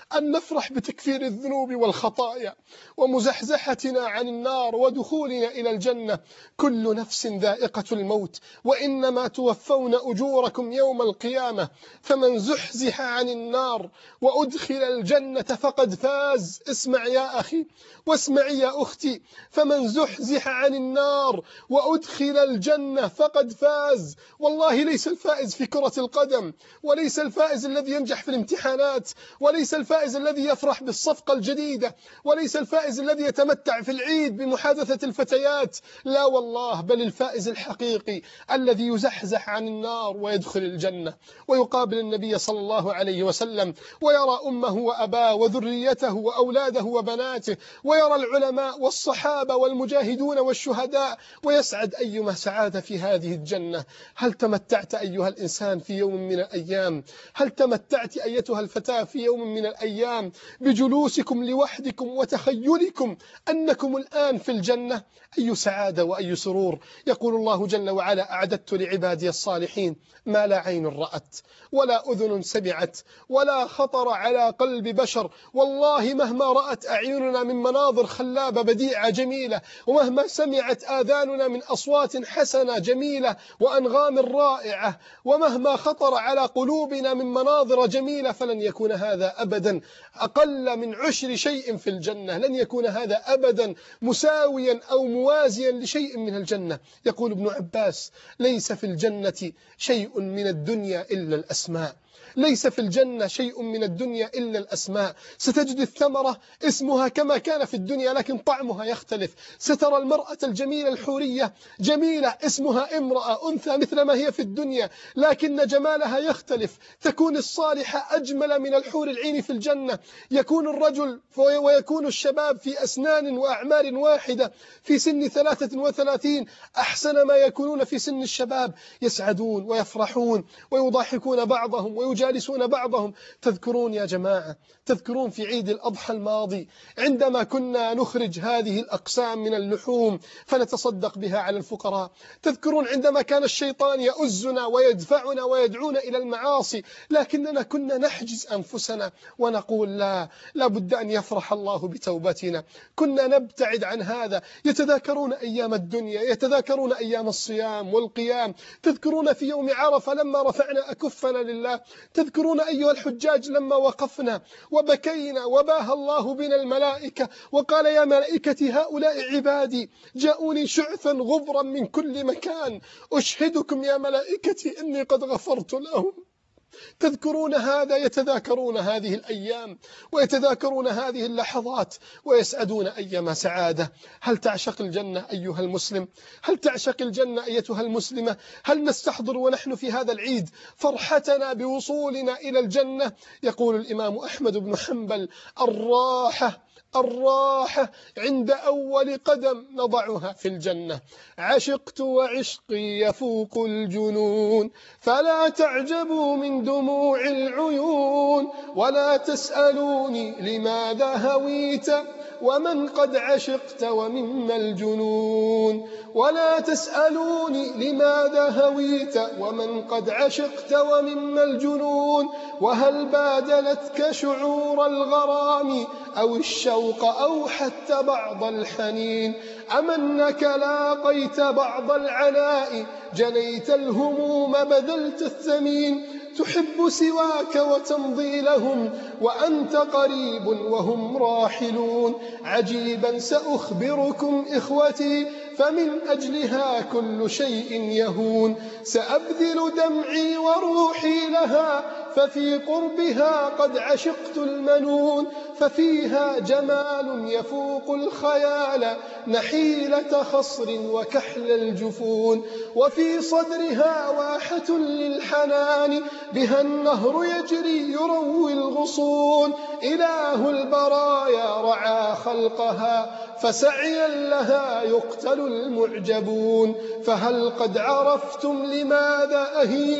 أن نفرح بتكفير الذنوب والخطايا ومزحزحتنا عن النار ودخولنا إلى الجنة. كل نفس ذائقة الموت وإنما توفون أجوركم يوم القيامة، فمن زحزح عن النار وأدخل الجنة فقد فاز. اسمع يا أخي واسمعي يا أختي، فمن زحزح عن النار وأدخل الجنة فقد فاز. والله ليس الفائز في كرة القدم، وليس الفائز الذي ينجح في الامتحانات، وليس الفائز الذي يفرح بالصفقة الجديدة، وليس الفائز الذي يتمتع في العيد بمحادثة الفتيات، لا والله، بل الفائز الحقيقي الذي يزحزح عن النار ويدخل الجنة ويقابل النبي صلى الله عليه وسلم ويرى أمه وأباه وذريته وأولاده وبناته، ويرى العلماء والصحابة والمجاهدون والشهداء، ويسعد أيما سعادة في هذه الجنة. هل تمتعت أيها الإنسان في يوم من الأيام؟ هل تمتعت أيتها الفتاة في يوم من الأيام بجلوسكم لوحدكم وتخيلكم أنكم الآن في الجنة؟ أي سعادة وأي سرور. يقول الله جل وعلا: أعددت لعبادي الصالحين ما لا عين رأت ولا أذن سمعت ولا خطر على قلب بشر. والله مهما رأت أعيننا من مناظر خلابة بديعة جميلة، ومهما سمعت آذاننا من أصوات حسنة جميلة وأنغام رائعة، ومهما خطر على قلوبنا من مناظر جميلة، فلن يكون هذا أبدا أقل من 10 شيء في الجنة، لن يكون هذا أبدا مساويا أو موازيا لشيء من الجنة. يقول ابن عباس: ليس في الجنة شيء من الدنيا إلا الأسماء، ليس في الجنة شيء من الدنيا إلا الأسماء. ستجد الثمرة اسمها كما كان في الدنيا لكن طعمها يختلف. سترى المرأة الجميلة الحورية جميلة اسمها امرأة أنثى مثل ما هي في الدنيا، لكن جمالها يختلف. تكون الصالحة أجمل من الحور العين في الجنة. يكون الرجل ويكون الشباب في أسنان وأعمار واحدة في سن 33 أحسن ما يكونون في سن الشباب. يسعدون ويفرحون ويضاحكون بعضهم ويجالسون بعضهم. تذكرون يا جماعة، تذكرون في عيد الأضحى الماضي عندما كنا نخرج هذه الأقسام من اللحوم فنتصدق بها على الفقراء؟ تذكرون عندما كان الشيطان يؤزنا ويدفعنا ويدعونا إلى المعاصي، لكننا كنا نحجز أنفسنا ونقول لا بد أن يفرح الله بتوبتنا. كنا نبتعد عن هذا. يتذاكرون أيام الدنيا، يتذاكرون أيام الصيام والقيام. تذكرون في يوم عرفة لما رفعنا أكفنا لله. تذكرون أيها الحجاج لما وقفنا وبكينا وباهى الله بنا الملائكة وقال: يا ملائكتي هؤلاء عبادي جاءوني شعثا غبرا من كل مكان، أشهدكم يا ملائكتي إني قد غفرت لهم. تذكرون هذا، يتذاكرون هذه الأيام ويتذاكرون هذه اللحظات ويسعدون أيما سعادة. هل تعشق الجنة أيها المسلم؟ هل تعشق الجنة أيتها المسلمة؟ هل نستحضر ونحن في هذا العيد فرحتنا بوصولنا إلى الجنة؟ يقول الإمام أحمد بن حنبل: الراحة عند أول قدم نضعها في الجنة. عشقت وعشقي يفوق الجنون، فلا تعجبوا من دموع العيون، ولا تسألوني لماذا هويت ومن قد عشقت ومما الجنون. ولا تسألوني لماذا هويت ومن قد عشقت ومما الجنون. وهل بادلتك شعور الغرام أو الشوق أو حتى بعض الحنين؟ أم أنك لاقيت بعض العناء جنيت الهموم بذلت الثمين؟ تحب سواك وتمضي لهم وأنت قريب وهم راحلون. عجيبا سأخبركم إخوتي، فمن أجلها كل شيء يهون. سأبذل دمعي وروحي لها، ففي قربها قد عشقت المنون. ففيها جمال يفوق الخيال، نحيلة خصر وكحل الجفون. وفي صدرها واحة للحنان، بها النهر يجري يروي الغصون. إله البرايا رعى خلقها، فسعيا لها يقتل المعجبون. فهل قد عرفتم لماذا أهيم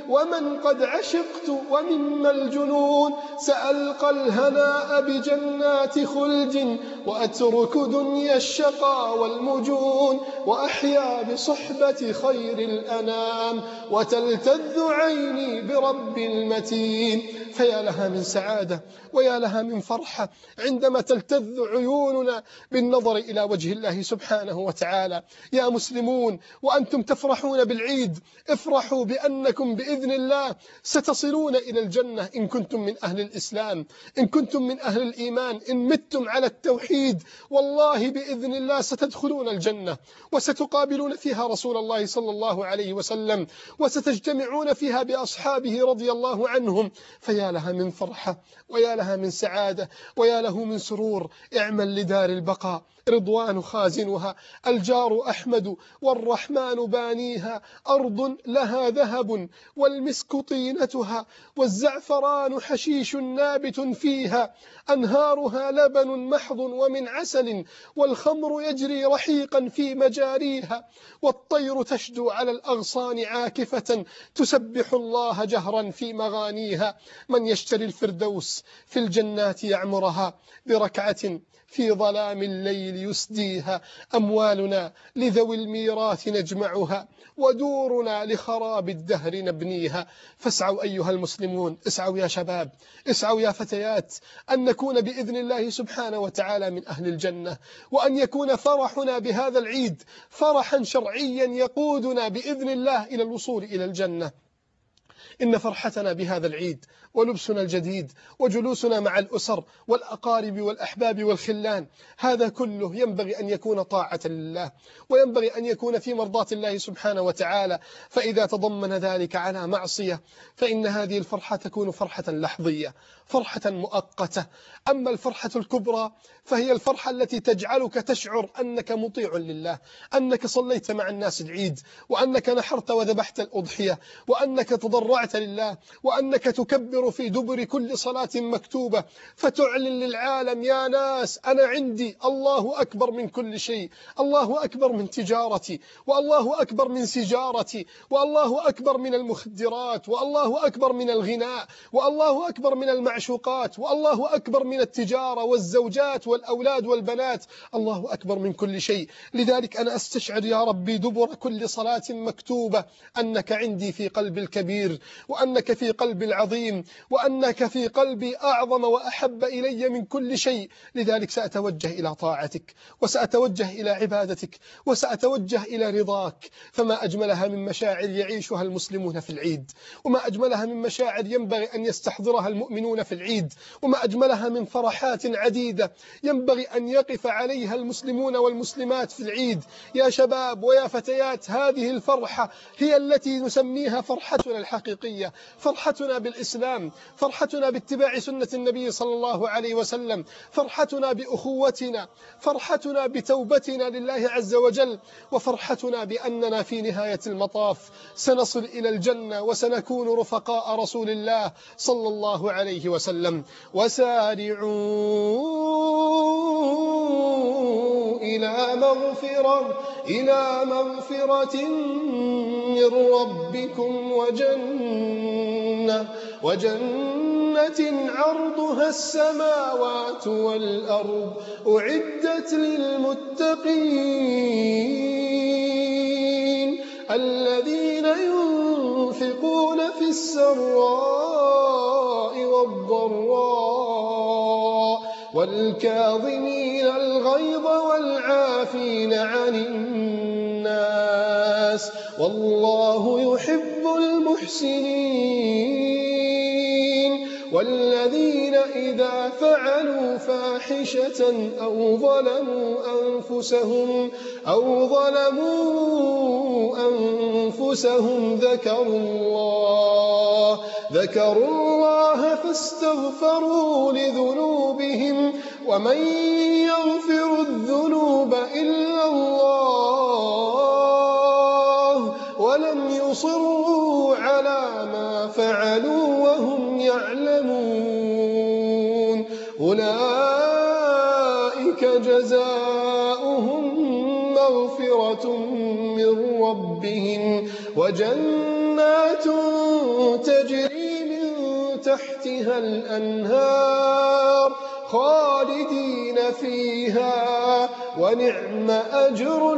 ومن قد عشقت ومما الجنون، سألقى الهناء بجنات خلد وأترك دنيا الشقى والمجون، وأحيا بصحبة خير الأنام وتلتذ عيني برب المتين. فيا لها من سعادة ويا لها من فرحة عندما تلتذ عيوننا بالنظر إلى وجه الله سبحانه وتعالى. يا مسلمون وأنتم تفرحون بالعيد، افرحوا بأنكم بإذن الله ستصلون إلى الجنة إن كنتم من أهل الإسلام، إن كنتم من أهل الإيمان، إن متم على التوحيد، والله بإذن الله ستدخلون الجنة وستقابلون فيها رسول الله صلى الله عليه وسلم، وستجتمعون فيها بأصحابه رضي الله عنهم. فيا لها من فرحة ويا لها من سعادة ويا له من سرور. اعمل لدار البقاء رضوان خازنها، الجار أحمد والرحمن بانيها، أرض لها ذهب والمسك طينتها، والزعفران حشيش نابت فيها، أنهارها لبن محض ومن عسل، والخمر يجري رحيقا في مجاريها، والطير تشدو على الأغصان عاكفة تسبح الله جهرا في مغانيها. من يشتري الفردوس في الجنات يعمرها، بركعة في ظلام الليل يسديها. أموالنا لذوي الميراث نجمعها، ودورنا لخراب الدهر نبنيها. فاسعوا أيها المسلمون، اسعوا يا شباب، اسعوا يا فتيات، أن نكون بإذن الله سبحانه وتعالى من أهل الجنة، وأن يكون فرحنا بهذا العيد فرحا شرعيا يقودنا بإذن الله إلى الوصول إلى الجنة. إن فرحتنا بهذا العيد ولبسنا الجديد وجلوسنا مع الأسر والأقارب والأحباب والخلان، هذا كله ينبغي أن يكون طاعة لله، وينبغي أن يكون في مرضاة الله سبحانه وتعالى. فإذا تضمن ذلك على معصية فإن هذه الفرحة تكون فرحة لحظية، فرحة مؤقتة. أما الفرحة الكبرى فهي الفرحة التي تجعلك تشعر أنك مطيع لله، أنك صليت مع الناس العيد، وأنك نحرت وذبحت الأضحية، وأنك تضرعت لله، وأنك تكبر في دبر كل صلاة مكتوبة، فتعلن للعالم يا ناس أنا عندي الله أكبر من كل شيء، الله أكبر من تجارتي، والله أكبر من سجارتي، والله أكبر من المخدرات، والله أكبر من الغناء، والله أكبر من المعشوقات، والله أكبر من التجارة والزوجات والأولاد والبنات، الله أكبر من كل شيء. لذلك أنا أستشعر يا ربي دبر كل صلاة مكتوبة أنك عندي في قلب الكبير، وأنك في قلب العظيم، وأنك في قلبي أعظم وأحب إلي من كل شيء. لذلك سأتوجه إلى طاعتك، وسأتوجه إلى عبادتك، وسأتوجه إلى رضاك. فما أجملها من مشاعر يعيشها المسلمون في العيد، وما أجملها من مشاعر ينبغي أن يستحضرها المؤمنون في العيد، وما أجملها من فرحات عديدة ينبغي أن يقف عليها المسلمون والمسلمات في العيد. يا شباب ويا فتيات، هذه الفرحة هي التي نسميها فرحتنا الحقيقية، فرحتنا بالإسلام، فرحتنا باتباع سنة النبي صلى الله عليه وسلم، فرحتنا بأخوتنا، فرحتنا بتوبتنا لله عز وجل، وفرحتنا بأننا في نهاية المطاف سنصل إلى الجنة وسنكون رفقاء رسول الله صلى الله عليه وسلم. وسارعوا إلى مغفرة من ربكم وجنة عرضها السماوات والأرض أعدت للمتقين الذين ينفقون في السراء والضراء والكاظمين الغيظ والعافين عن الناس والله يحب المحسنين. والذين إذا فعلوا فاحشة أو ظلموا أنفسهم ذكروا الله فاستغفروا لذنوبهم ومن يغفر الذنوب إلا الله ولم يصروا على ما فعلوا وهم يعلمون أولئك جزاؤهم مغفرة مغفرة من ربهم وجنات تجري من تحتها الأنهار خالدين فيها ونعم أجر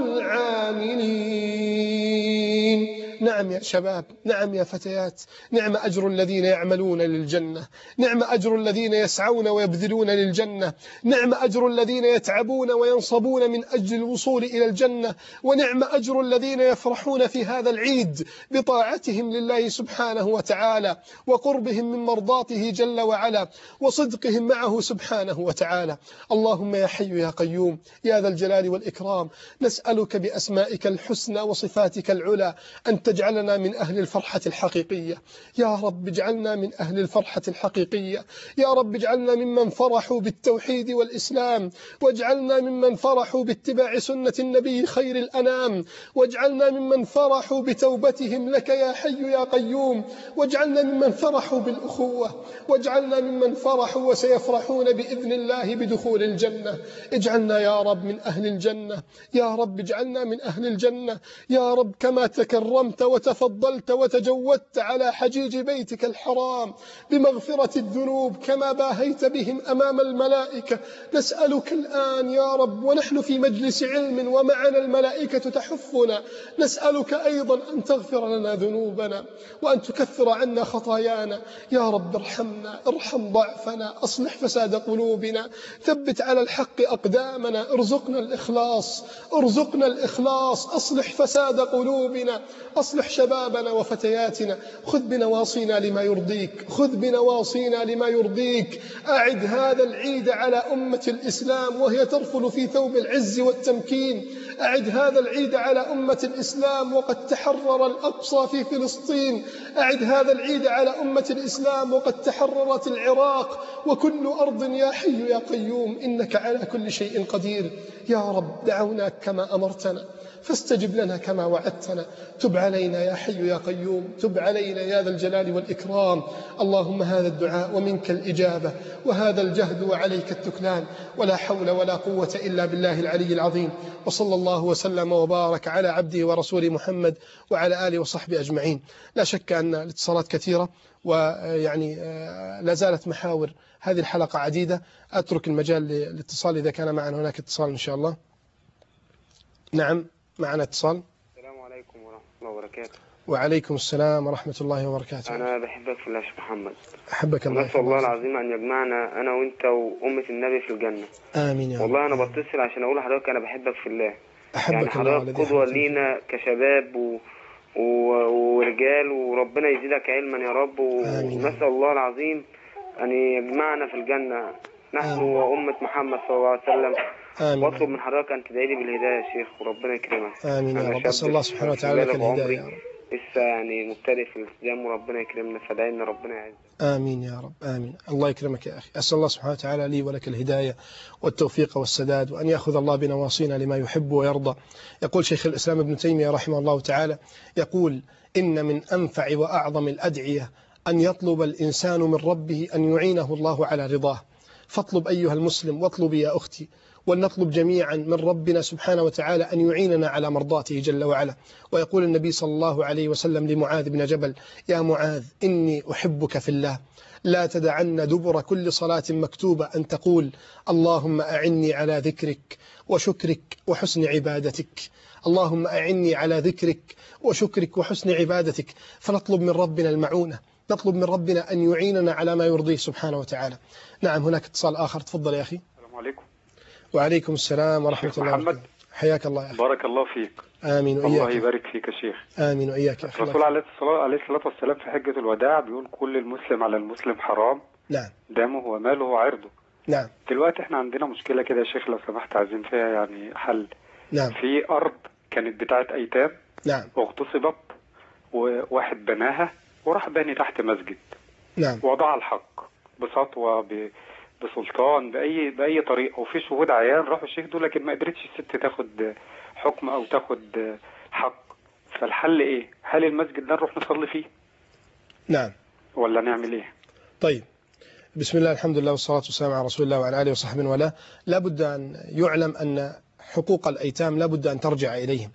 العاملين. نعم يا شباب، نعم يا فتيات، نعم أجر الذين يعملون للجنة، نعم أجر الذين يسعون ويبذلون للجنة، نعم أجر الذين يتعبون وينصبون من أجل الوصول إلى الجنة، ونعم أجر الذين يفرحون في هذا العيد بطاعتهم لله سبحانه وتعالى وقربهم من مرضاته جل وعلا وصدقهم معه سبحانه وتعالى. اللهم يا حي يا قيوم يا ذا الجلال والإكرام، نسألك بأسمائك الحسنى وصفاتك العلى أن تجعلنا من أهل الفرحة الحقيقية. يا رب اجعلنا من أهل الفرحة الحقيقية، يا رب اجعلنا ممن فرحوا بالتوحيد والإسلام، واجعلنا ممن فرحوا باتباع سنة النبي خير الأنام، واجعلنا ممن فرحوا بتوبتهم لك يا حي يا قيوم، واجعلنا ممن فرحوا بالأخوة، واجعلنا ممن فرحوا وسيفرحون بإذن الله بدخول الجنة. اجعلنا يا رب من أهل الجنة، يا رب اجعلنا من أهل الجنة يا رب، كما تكرمت وتفضلت وتجودت على حجيج بيتك الحرام بمغفرة الذنوب كما باهيت بهم أمام الملائكة. نسألك الآن يا رب ونحن في مجلس علم ومعنا الملائكة تحفنا، نسألك أيضا أن تغفر لنا ذنوبنا وأن تكفر عنا خطايانا. يا رب ارحمنا، ارحم ضعفنا، أصلح فساد قلوبنا، ثبت على الحق أقدامنا، ارزقنا الإخلاص، ارزقنا الإخلاص، أصلح فساد قلوبنا، أصلح شبابنا وفتياتنا، خذ بنواصينا لما يرضيك، خذ بنواصينا لما يرضيك. أعد هذا العيد على أمة الإسلام وهي ترفل في ثوب العز والتمكين، أعد هذا العيد على أمة الإسلام وقد تحرر الأقصى في فلسطين، أعد هذا العيد على أمة الإسلام وقد تحررت العراق وكل أرض يا حي يا قيوم إنك على كل شيء قدير. يا رب دعوناك كما أمرتنا فاستجب لنا كما وعدتنا، تب علينا يا حي يا قيوم، تب علينا يا ذا الجلال والإكرام. اللهم هذا الدعاء ومنك الإجابة، وهذا الجهد وعليك التكلان، ولا حول ولا قوة إلا بالله العلي العظيم. وصلى الله وسلم وبارك على عبده ورسوله محمد وعلى آله وصحبه أجمعين. لا شك أن الاتصالات كثيرة، ويعني لا زالت محاور هذه الحلقة عديدة. أترك المجال للاتصال إذا كان معنا هناك اتصال إن شاء الله. نعم معنا اتصال. السلام عليكم ورحمة الله وبركاته. وعليكم السلام ورحمة الله وبركاته. أنا بحبك في الله يا شيخ محمد. أحبك الله. نسأل الله العظيم أن يجمعنا أنا وأنت وأمة النبي في الجنة. آمين يا رب. والله أنا بتصل عشان أقول لحضرتك أنا بحبك في الله. أحبك يعني حضرتك قدوة لينا كشباب ورجال، وربنا يزيدك علما يا رب، ونسأل الله العظيم أن يجمعنا في الجنة نحن وأمة محمد صلى الله عليه وسلم. واطلب من حضرتك أن تدعي لي بالهداية يا شيخ، وربنا يكرمك. آمين يا رب. أسأل الله سبحانه وتعالى لك الهداية يا رب. لسه يعني مبتدئ في الالتزام، وربنا يكرمنا، فدعي لنا ربنا يعزك. آمين يا رب، آمين. الله يكرمك يا أخي. أسأل الله سبحانه وتعالى لي ولك الهداية والتوفيق والسداد، وأن يأخذ الله بنواصينا لما يحب ويرضى. يقول شيخ الإسلام ابن تيمية رحمه الله تعالى، يقول: إن من أنفع وأعظم الأدعية أن يطلب الإنسان من ربه أن يعينه الله على رضاه. فاطلب أيها المسلم، واطلب يا أختي، ولنطلب جميعا من ربنا سبحانه وتعالى أن يعيننا على مرضاته جل وعلا. ويقول النبي صلى الله عليه وسلم لمعاذ بن جبل: يا معاذ إني أحبك في الله، لا تدعن دبر كل صلاة مكتوبة أن تقول: اللهم أعني على ذكرك وشكرك وحسن عبادتك. اللهم أعني على ذكرك وشكرك وحسن عبادتك. فنطلب من ربنا المعونة، نطلب من ربنا أن يعيننا على ما يرضيه سبحانه وتعالى. نعم هناك اتصال آخر، تفضل يا أخي. السلام عليكم. وعليكم السلام ورحمة الله وبركاته. حياك الله يا أخي. بارك الله فيك. آمين وإياك. الله يبارك فيك يا شيخ. آمين وإياك يا أخي. الرسول عليه الصلاة والسلام في حجة الوداع بيقول: كل المسلم على المسلم حرام. نعم. دمه وماله وعرضه. نعم. دلوقتي احنا عندنا مشكلة كده يا شيخ، لو سمحت عايزين فيها يعني حل. نعم. في أرض كانت بتاعت أيتام. نعم. واغتصبت، وواحد بناها وراح باني تحت مسجد. نعم. وضع الحق بسطوة بسلطان بأي طريقة، وفي شهود عيان راحوا شهدوا، لكن ما قدرتش الست تاخد حكم أو تاخد حق. فالحل إيه؟ هل المسجد ده نروح نصلي فيه؟ نعم. ولا نعمل إيه؟ طيب، بسم الله الحمد لله والصلاة والسلام على رسول الله وعلى آله وصحبه وله. لا بد أن يعلم أن حقوق الأيتام لا بد أن ترجع إليهم.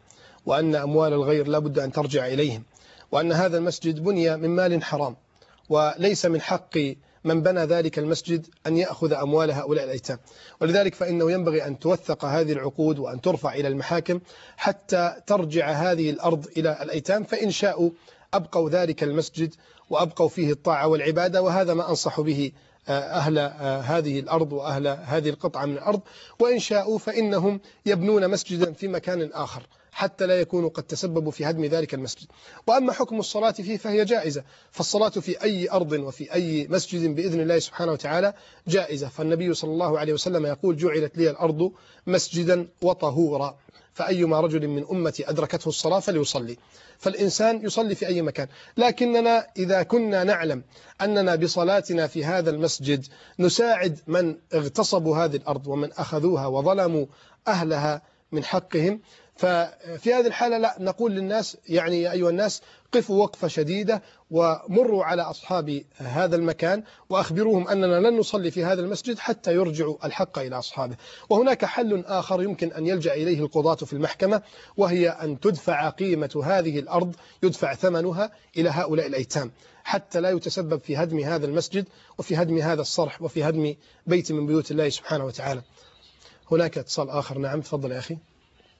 وأن أموال الغير لا بد أن ترجع إليهم، وأن هذا المسجد بني من مال حرام، وليس من حق من بنى ذلك المسجد أن يأخذ أموال هؤلاء الأيتام. ولذلك فإنه ينبغي أن توثق هذه العقود وأن ترفع إلى المحاكم حتى ترجع هذه الأرض إلى الأيتام، فإن شاءوا أبقوا ذلك المسجد وأبقوا فيه الطاعة والعبادة، وهذا ما أنصح به أهل هذه الأرض وأهل هذه القطعة من الأرض. وإن شاءوا فإنهم يبنون مسجدا في مكان آخر حتى لا يكونوا قد تسببوا في هدم ذلك المسجد. وأما حكم الصلاة فيه فهي جائزة، فالصلاة في أي أرض وفي أي مسجد بإذن الله سبحانه وتعالى جائزة. فالنبي صلى الله عليه وسلم يقول: جعلت لي الأرض مسجدا وطهورا، فأيما رجل من أمتي أدركته الصلاة فليصلي. فالإنسان يصلي في أي مكان، لكننا إذا كنا نعلم أننا بصلاتنا في هذا المسجد نساعد من اغتصبوا هذه الأرض ومن أخذوها وظلموا أهلها من حقهم، ففي هذه الحالة لا، نقول للناس يعني: يا أيها الناس قفوا وقفة شديدة ومروا على أصحاب هذا المكان وأخبروهم أننا لن نصلي في هذا المسجد حتى يرجعوا الحق إلى أصحابه. وهناك حل آخر يمكن أن يلجأ إليه القضاة في المحكمة، وهي أن تدفع قيمة هذه الأرض، يدفع ثمنها إلى هؤلاء الأيتام حتى لا يتسبب في هدم هذا المسجد وفي هدم هذا الصرح وفي هدم بيت من بيوت الله سبحانه وتعالى. هناك اتصال آخر. نعم، تفضل يا أخي.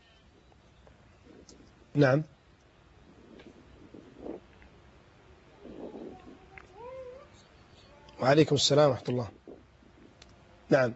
نعم. وعليكم السلام ورحمة الله. نعم.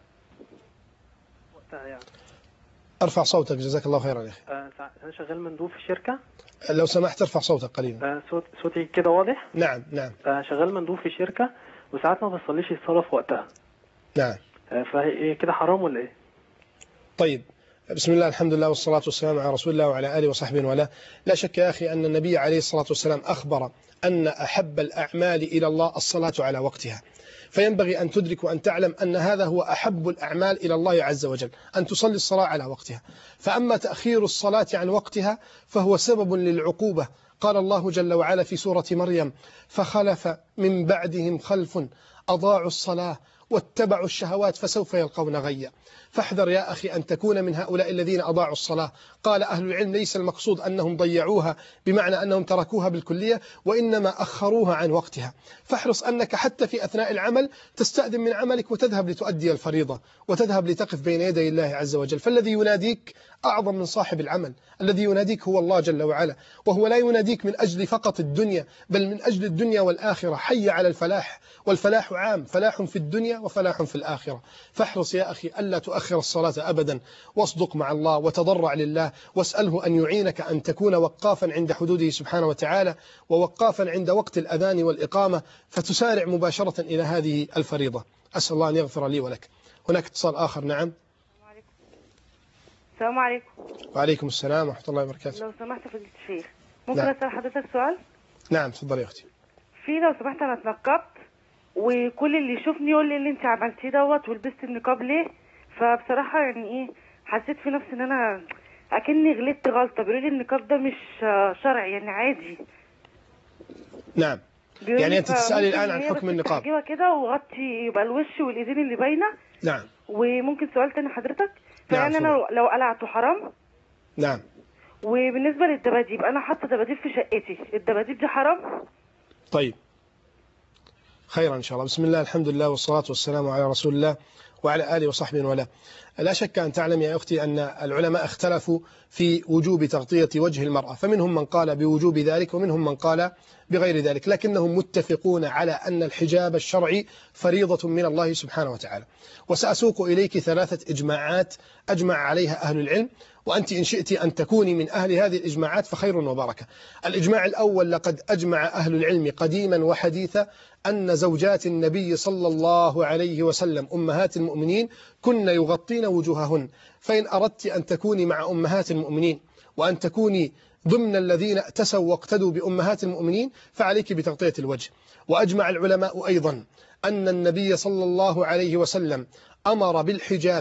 ارفع صوتك جزاك الله خيرا يا أخي. أنا شغال مندوب في شركة. لو سمحت ارفع صوتك قليلا. صوتي كده واضح؟ نعم نعم. شغال مندوب في شركة وساعات ما بصليش الصلاة في وقتها. نعم. فهي كده حرام ولا إيه؟ طيب، بسم الله الحمد لله والصلاة والسلام على رسول الله وعلى آله وصحبه وله. لا شك يا أخي أن النبي عليه الصلاة والسلام أخبر أن أحب الأعمال إلى الله الصلاة على وقتها، فينبغي أن تدرك وأن تعلم أن هذا هو أحب الأعمال إلى الله عز وجل، أن تصلي الصلاة على وقتها. فأما تأخير الصلاة عن وقتها فهو سبب للعقوبة. قال الله جل وعلا في سورة مريم: فخلف من بعدهم خلف أضاعوا الصلاة واتبعوا الشهوات فسوف يلقون غيا. فاحذر يا أخي أن تكون من هؤلاء الذين أضاعوا الصلاة. قال أهل العلم: ليس المقصود أنهم ضيعوها بمعنى أنهم تركوها بالكلية، وإنما أخروها عن وقتها. فاحرص أنك حتى في أثناء العمل تستأذن من عملك وتذهب لتؤدي الفريضة وتذهب لتقف بين يدي الله عز وجل. فالذي يناديك أعظم من صاحب العمل، الذي يناديك هو الله جل وعلا، وهو لا يناديك من أجل فقط الدنيا بل من أجل الدنيا والآخرة. حي على الفلاح، والفلاح عام، فلاح في الدنيا وفلاح في الآخرة. فاحرص يا أخي ألا تؤخر الصلاة أبدا، واصدق مع الله وتضرع لله واسأله أن يعينك أن تكون وقافا عند حدوده سبحانه وتعالى، ووقافا عند وقت الأذان والإقامة، فتسارع مباشرة إلى هذه الفريضة. أسأل الله أن يغفر لي ولك. هناك اتصال آخر. نعم. السلام عليكم. وعليكم السلام ورحمة الله وبركاته. لو سمحت فضيلة الشيخ، ممكن أسأل حضرتك سؤال؟ نعم تفضل يا أختي. لو سمحت أنا اتنقبت وكل اللي يشوفني يقول لي اللي أنت عملتيه دوت ولبست النقاب ليه؟ فبصراحة يعني إيه، حسيت في نفسي إن أنا أكني غلطت غلطة. بيقولوا لي النقاب ده مش شرعي، يعني عادي. نعم. يعني أنت تسألي الآن عن حكم النقاب. أجيبها كده وغطي يبقى الوش والإيدين اللي باينة. نعم. وممكن سؤال تاني حضرتك؟ فيعني أنا لو قلعته حرام؟ نعم. وبالنسبة للدباديب، أنا حاطة دباديب في شقتي، الدباديب دي حرام؟ طيب خيرا إن شاء الله. بسم الله الحمد لله والصلاة والسلام على رسول الله وعلى آله وصحبه وله. لا شك أن تعلم يا أختي أن العلماء اختلفوا في وجوب تغطية وجه المرأة، فمنهم من قال بوجوب ذلك ومنهم من قال بغير ذلك، لكنهم متفقون على أن الحجاب الشرعي فريضة من الله سبحانه وتعالى. وسأسوق إليك 3 إجماعات أجمع عليها أهل العلم، وأنت إن شئت أن تكوني من أهل هذه الإجماعات فخير وبركة. الإجماع الأول: لقد أجمع أهل العلم قديما وحديثا أن زوجات النبي صلى الله عليه وسلم أمهات المؤمنين كن يغطين وجوههن. فإن أردت أن تكوني مع أمهات المؤمنين وأن تكوني ضمن الذين اتسوا واقتدوا بأمهات المؤمنين فعليك بتغطية الوجه. وأجمع العلماء أيضا أن النبي صلى الله عليه وسلم أمر بالحجاب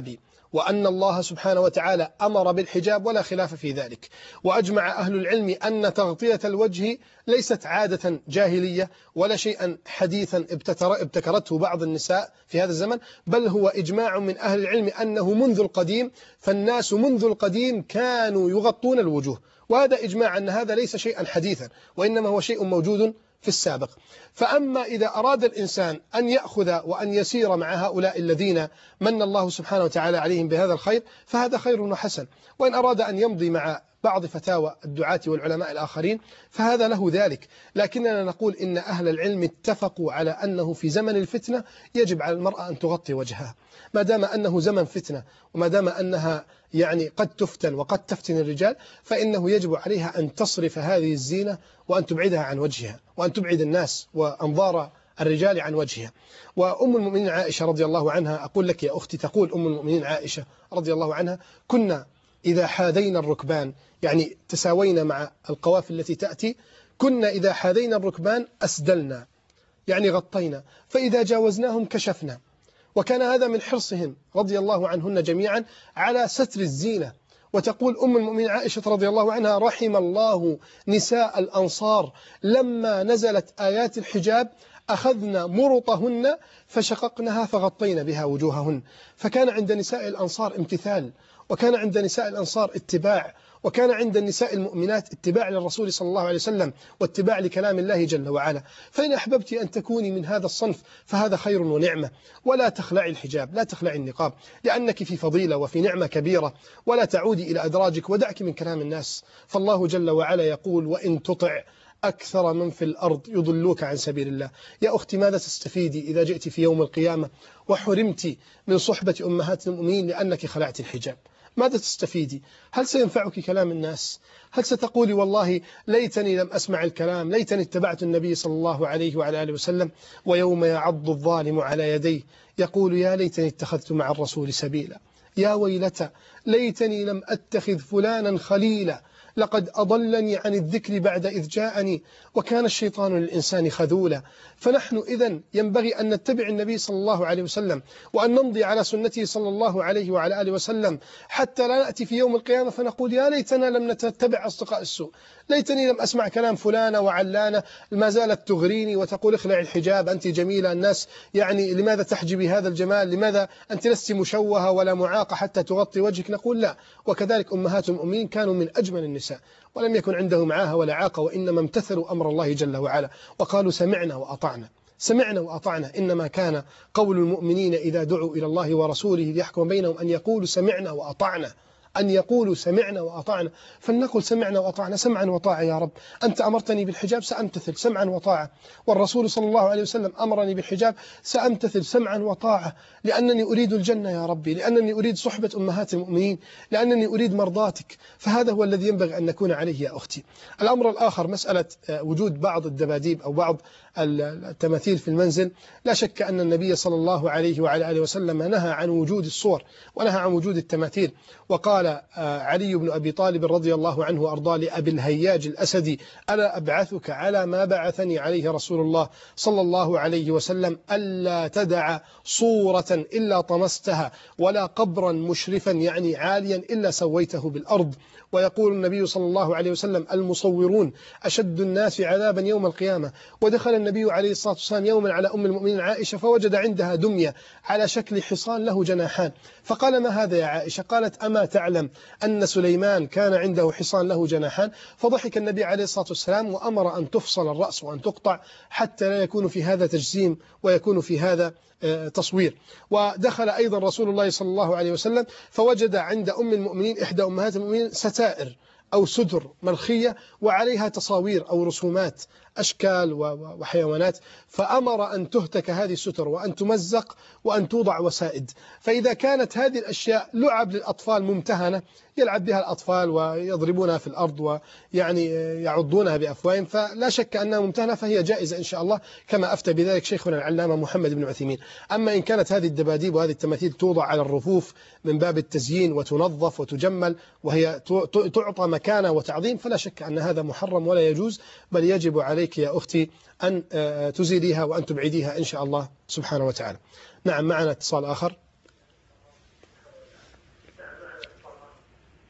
وأن الله سبحانه وتعالى أمر بالحجاب ولا خلاف في ذلك. وأجمع أهل العلم أن تغطية الوجه ليست عادة جاهلية ولا شيئا حديثا ابتكرته بعض النساء في هذا الزمن، بل هو إجماع من أهل العلم أنه منذ القديم، فالناس منذ القديم كانوا يغطون الوجوه، وهذا إجماع أن هذا ليس شيئا حديثا وإنما هو شيء موجود في السابق. فأما إذا أراد الإنسان أن يأخذ وأن يسير مع هؤلاء الذين من الله سبحانه وتعالى عليهم بهذا الخير فهذا خير وحسن، وإن أراد أن يمضي مع بعض فتاوى الدعاة والعلماء الآخرين فهذا له ذلك. لكننا نقول إن أهل العلم اتفقوا على أنه في زمن الفتنة يجب على المرأة أن تغطي وجهها، ما دام أنه زمن فتنة وما دام أنها يعني قد تفتن وقد تفتن الرجال، فإنه يجب عليها أن تصرف هذه الزينة وأن تبعدها عن وجهها وأن تبعد الناس وأنظار الرجال عن وجهها. وأم المؤمنين عائشة رضي الله عنها، أقول لك يا أختي، تقول أم المؤمنين عائشة رضي الله عنها: كنا إذا حاذينا الركبان، يعني تساوينا مع القوافل التي تأتي، كنا إذا حاذينا الركبان أسدلنا، يعني غطينا، فإذا جاوزناهم كشفنا. وكان هذا من حرصهم رضي الله عنهن جميعا على ستر الزينة. وتقول أم المؤمنين عائشة رضي الله عنها: رحم الله نساء الأنصار لما نزلت آيات الحجاب أخذنا مرطهن فشققنها فغطينا بها وجوههن. فكان عند نساء الأنصار امتثال، وكان عند نساء الأنصار اتباع، وكان عند النساء المؤمنات اتباع للرسول صلى الله عليه وسلم واتباع لكلام الله جل وعلا. فإن أحببت أن تكوني من هذا الصنف فهذا خير ونعمة، ولا تخلعي الحجاب، لا تخلعي النقاب، لأنك في فضيلة وفي نعمة كبيرة، ولا تعودي إلى أدراجك ودعك من كلام الناس. فالله جل وعلا يقول: وإن تطع أكثر من في الأرض يضلوك عن سبيل الله. يا أختي، ماذا تستفيدي إذا جئت في يوم القيامة وحرمت من صحبة أمهات المؤمنين لأنك خلعت الحجاب؟ ماذا تستفيدي؟ هل سينفعك كلام الناس؟ هل ستقولي والله ليتني لم أسمع الكلام، ليتني اتبعت النبي صلى الله عليه وعلى آله وسلم؟ ويوم يعض الظالم على يديه يقول: يا ليتني اتخذت مع الرسول سبيلا، يا ويلتى ليتني لم أتخذ فلانا خليلا، لقد أضلني عن الذكر بعد إذ جاءني، وكان الشيطان للإنسان خذولا. فنحن إذن ينبغي أن نتبع النبي صلى الله عليه وسلم وأن نمضي على سنته صلى الله عليه وعلى آله وسلم، حتى لا نأتي في يوم القيامة فنقول: يا ليتنا لم نتبع أصدقاء السوء، ليتني لم أسمع كلام فلانة وعلانة ما زالت تغريني وتقول اخلعي الحجاب، أنت جميلة، الناس يعني لماذا تحجبي هذا الجمال، لماذا أنت لست مشوهة ولا معاقة حتى تغطي وجهك؟ نقول لا. وكذلك أمهات المؤمنين كانوا من أجمل النساء ولم يكن عندهم عاهة ولا عاقة، وإنما امتثلوا أمر الله جل وعلا وقالوا: سمعنا وأطعنا، سمعنا وأطعنا. إنما كان قول المؤمنين إذا دعوا إلى الله ورسوله ليحكم بينهم أن يقولوا سمعنا وأطعنا، أن يقولوا سمعنا وأطعنا. فلنقل سمعنا وأطعنا، سمعا وطاعة يا رب، أنت أمرتني بالحجاب سأمتثل سمعا وطاعة، والرسول صلى الله عليه وسلم أمرني بالحجاب سأمتثل سمعا وطاعة، لأنني أريد الجنة يا ربي، لأنني أريد صحبة أمهات المؤمنين، لأنني أريد مرضاتك. فهذا هو الذي ينبغي أن نكون عليه يا أختي. الأمر الآخر مسألة وجود بعض الدباديب أو بعض التماثيل في المنزل. لا شك أن النبي صلى الله عليه وعلى آله وسلم نهى عن وجود الصور ونهى عن وجود التماثيل. وقال علي بن أبي طالب رضي الله عنه وأرضاه لأبي الهياج الأسدي: ألا أبعثك على ما بعثني عليه رسول الله صلى الله عليه وسلم، ألا تدع صورة إلا طمستها ولا قبرا مشرفا يعني عاليا إلا سويته بالأرض. ويقول النبي صلى الله عليه وسلم: المصورون أشد الناس عذابا يوم القيامة. ودخل النبي عليه الصلاة والسلام يوما على أم المؤمنين عائشة فوجد عندها دمية على شكل حصان له جناحان، فقال: ما هذا يا عائشة؟ قالت: أما تعلم أن سليمان كان عنده حصان له جناحان؟ فضحك النبي عليه الصلاة والسلام وأمر أن تفصل الرأس وأن تقطع حتى لا يكون في هذا تجسيم ويكون في هذا تصوير. ودخل أيضا رسول الله صلى الله عليه وسلم فوجد عند أم المؤمنين إحدى أمهات المؤمنين ستائر أو سدر ملخية وعليها تصاوير أو رسومات أشكال وحيوانات، فأمر أن تهتك هذه الستر وأن تمزق وأن توضع وسائد. فإذا كانت هذه الأشياء لعب للأطفال ممتهنة يلعب بها الأطفال ويضربونها في الأرض ويعني يعضونها بأفواههم، فلا شك أنها ممتهنة فهي جائزة إن شاء الله، كما أفتى بذلك شيخنا العلامة محمد بن عثيمين. أما إن كانت هذه الدباديب وهذه التماثيل توضع على الرفوف من باب التزيين وتنظف وتجمل وهي تعطى مكانة وتعظيم، فلا شك أن هذا محرم ولا يجوز، بل يجب عليك يا أختي أن تزيليها وأن تبعديها إن شاء الله سبحانه وتعالى. نعم، معنا اتصال آخر.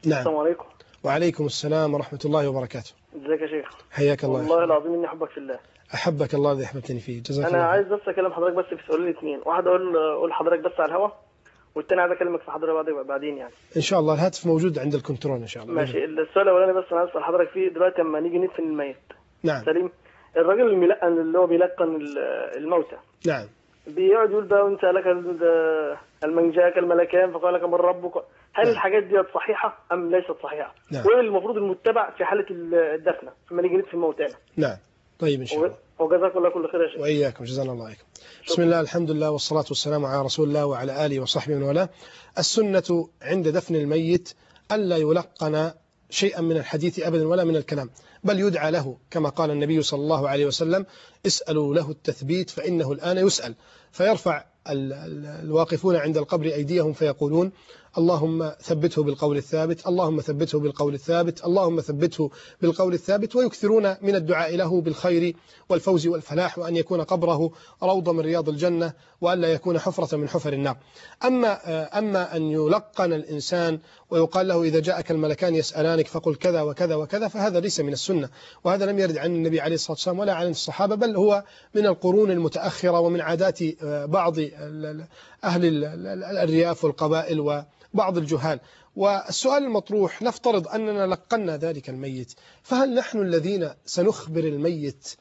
نعم. السلام عليكم. وعليكم السلام ورحمة الله وبركاته. ازيك يا شيخ؟ حياك الله. والله العظيم إني أحبك في الله. أحبك الله الذي أحببتني فيه. جزاك الله. أنا عايز بس أكلم حضرتك بس في سؤالين اثنين، واحد أقول لحضرتك بس على الهوا، والتاني عايز أكلمك في حضرتك بعدين يعني. إن شاء الله الهاتف موجود عند الكنترول إن شاء الله. ماشي. السؤال الأولاني بس أنا عايز أسأل حضرتك فيه دلوقتي لما نيجي ندفن الميت. نعم. سليم. الراجل اللي هو بيلقن الموتى. نعم. بيقعد يقول بقى وأنت لك المن جاءك الملكان فقال لك من ربك. هل الحاجات دي صحيحة أم ليست صحيحة؟ نعم. وإيه المفروض المتبع في حالة الدفنة لما نيجي ندفن موتانا؟ نعم. طيب إن شاء الله. وجزاك الله كل خير يا شيخ. وإياكم جزانا الله عليكم. بسم الله الحمد لله والصلاة والسلام على رسول الله وعلى آله وصحبه من والاه. السنة عند دفن الميت ألا يلقن شيئا من الحديث أبدا ولا من الكلام، بل يدعى له كما قال النبي صلى الله عليه وسلم: اسألوا له التثبيت فإنه الآن يسأل. فيرفع الواقفون عند القبر أيديهم فيقولون: اللهم ثبته بالقول الثابت، اللهم ثبته بالقول الثابت، اللهم ثبته بالقول الثابت، ويكثرون من الدعاء له بالخير والفوز والفلاح، وأن يكون قبره روضة من رياض الجنة، وأن لا يكون حفرة من حفر النار. أما أن يلقن الإنسان ويقال له إذا جاءك الملكان يسألانك فقل كذا وكذا وكذا، فهذا ليس من السنة، وهذا لم يرد عن النبي عليه الصلاة والسلام ولا عن الصحابة، بل هو من القرون المتأخرة ومن عادات بعض أهل الرياف والقبائل وبعض الجهال. والسؤال المطروح: نفترض أننا لقنا ذلك الميت، فهل نحن الذين سنخبر الميت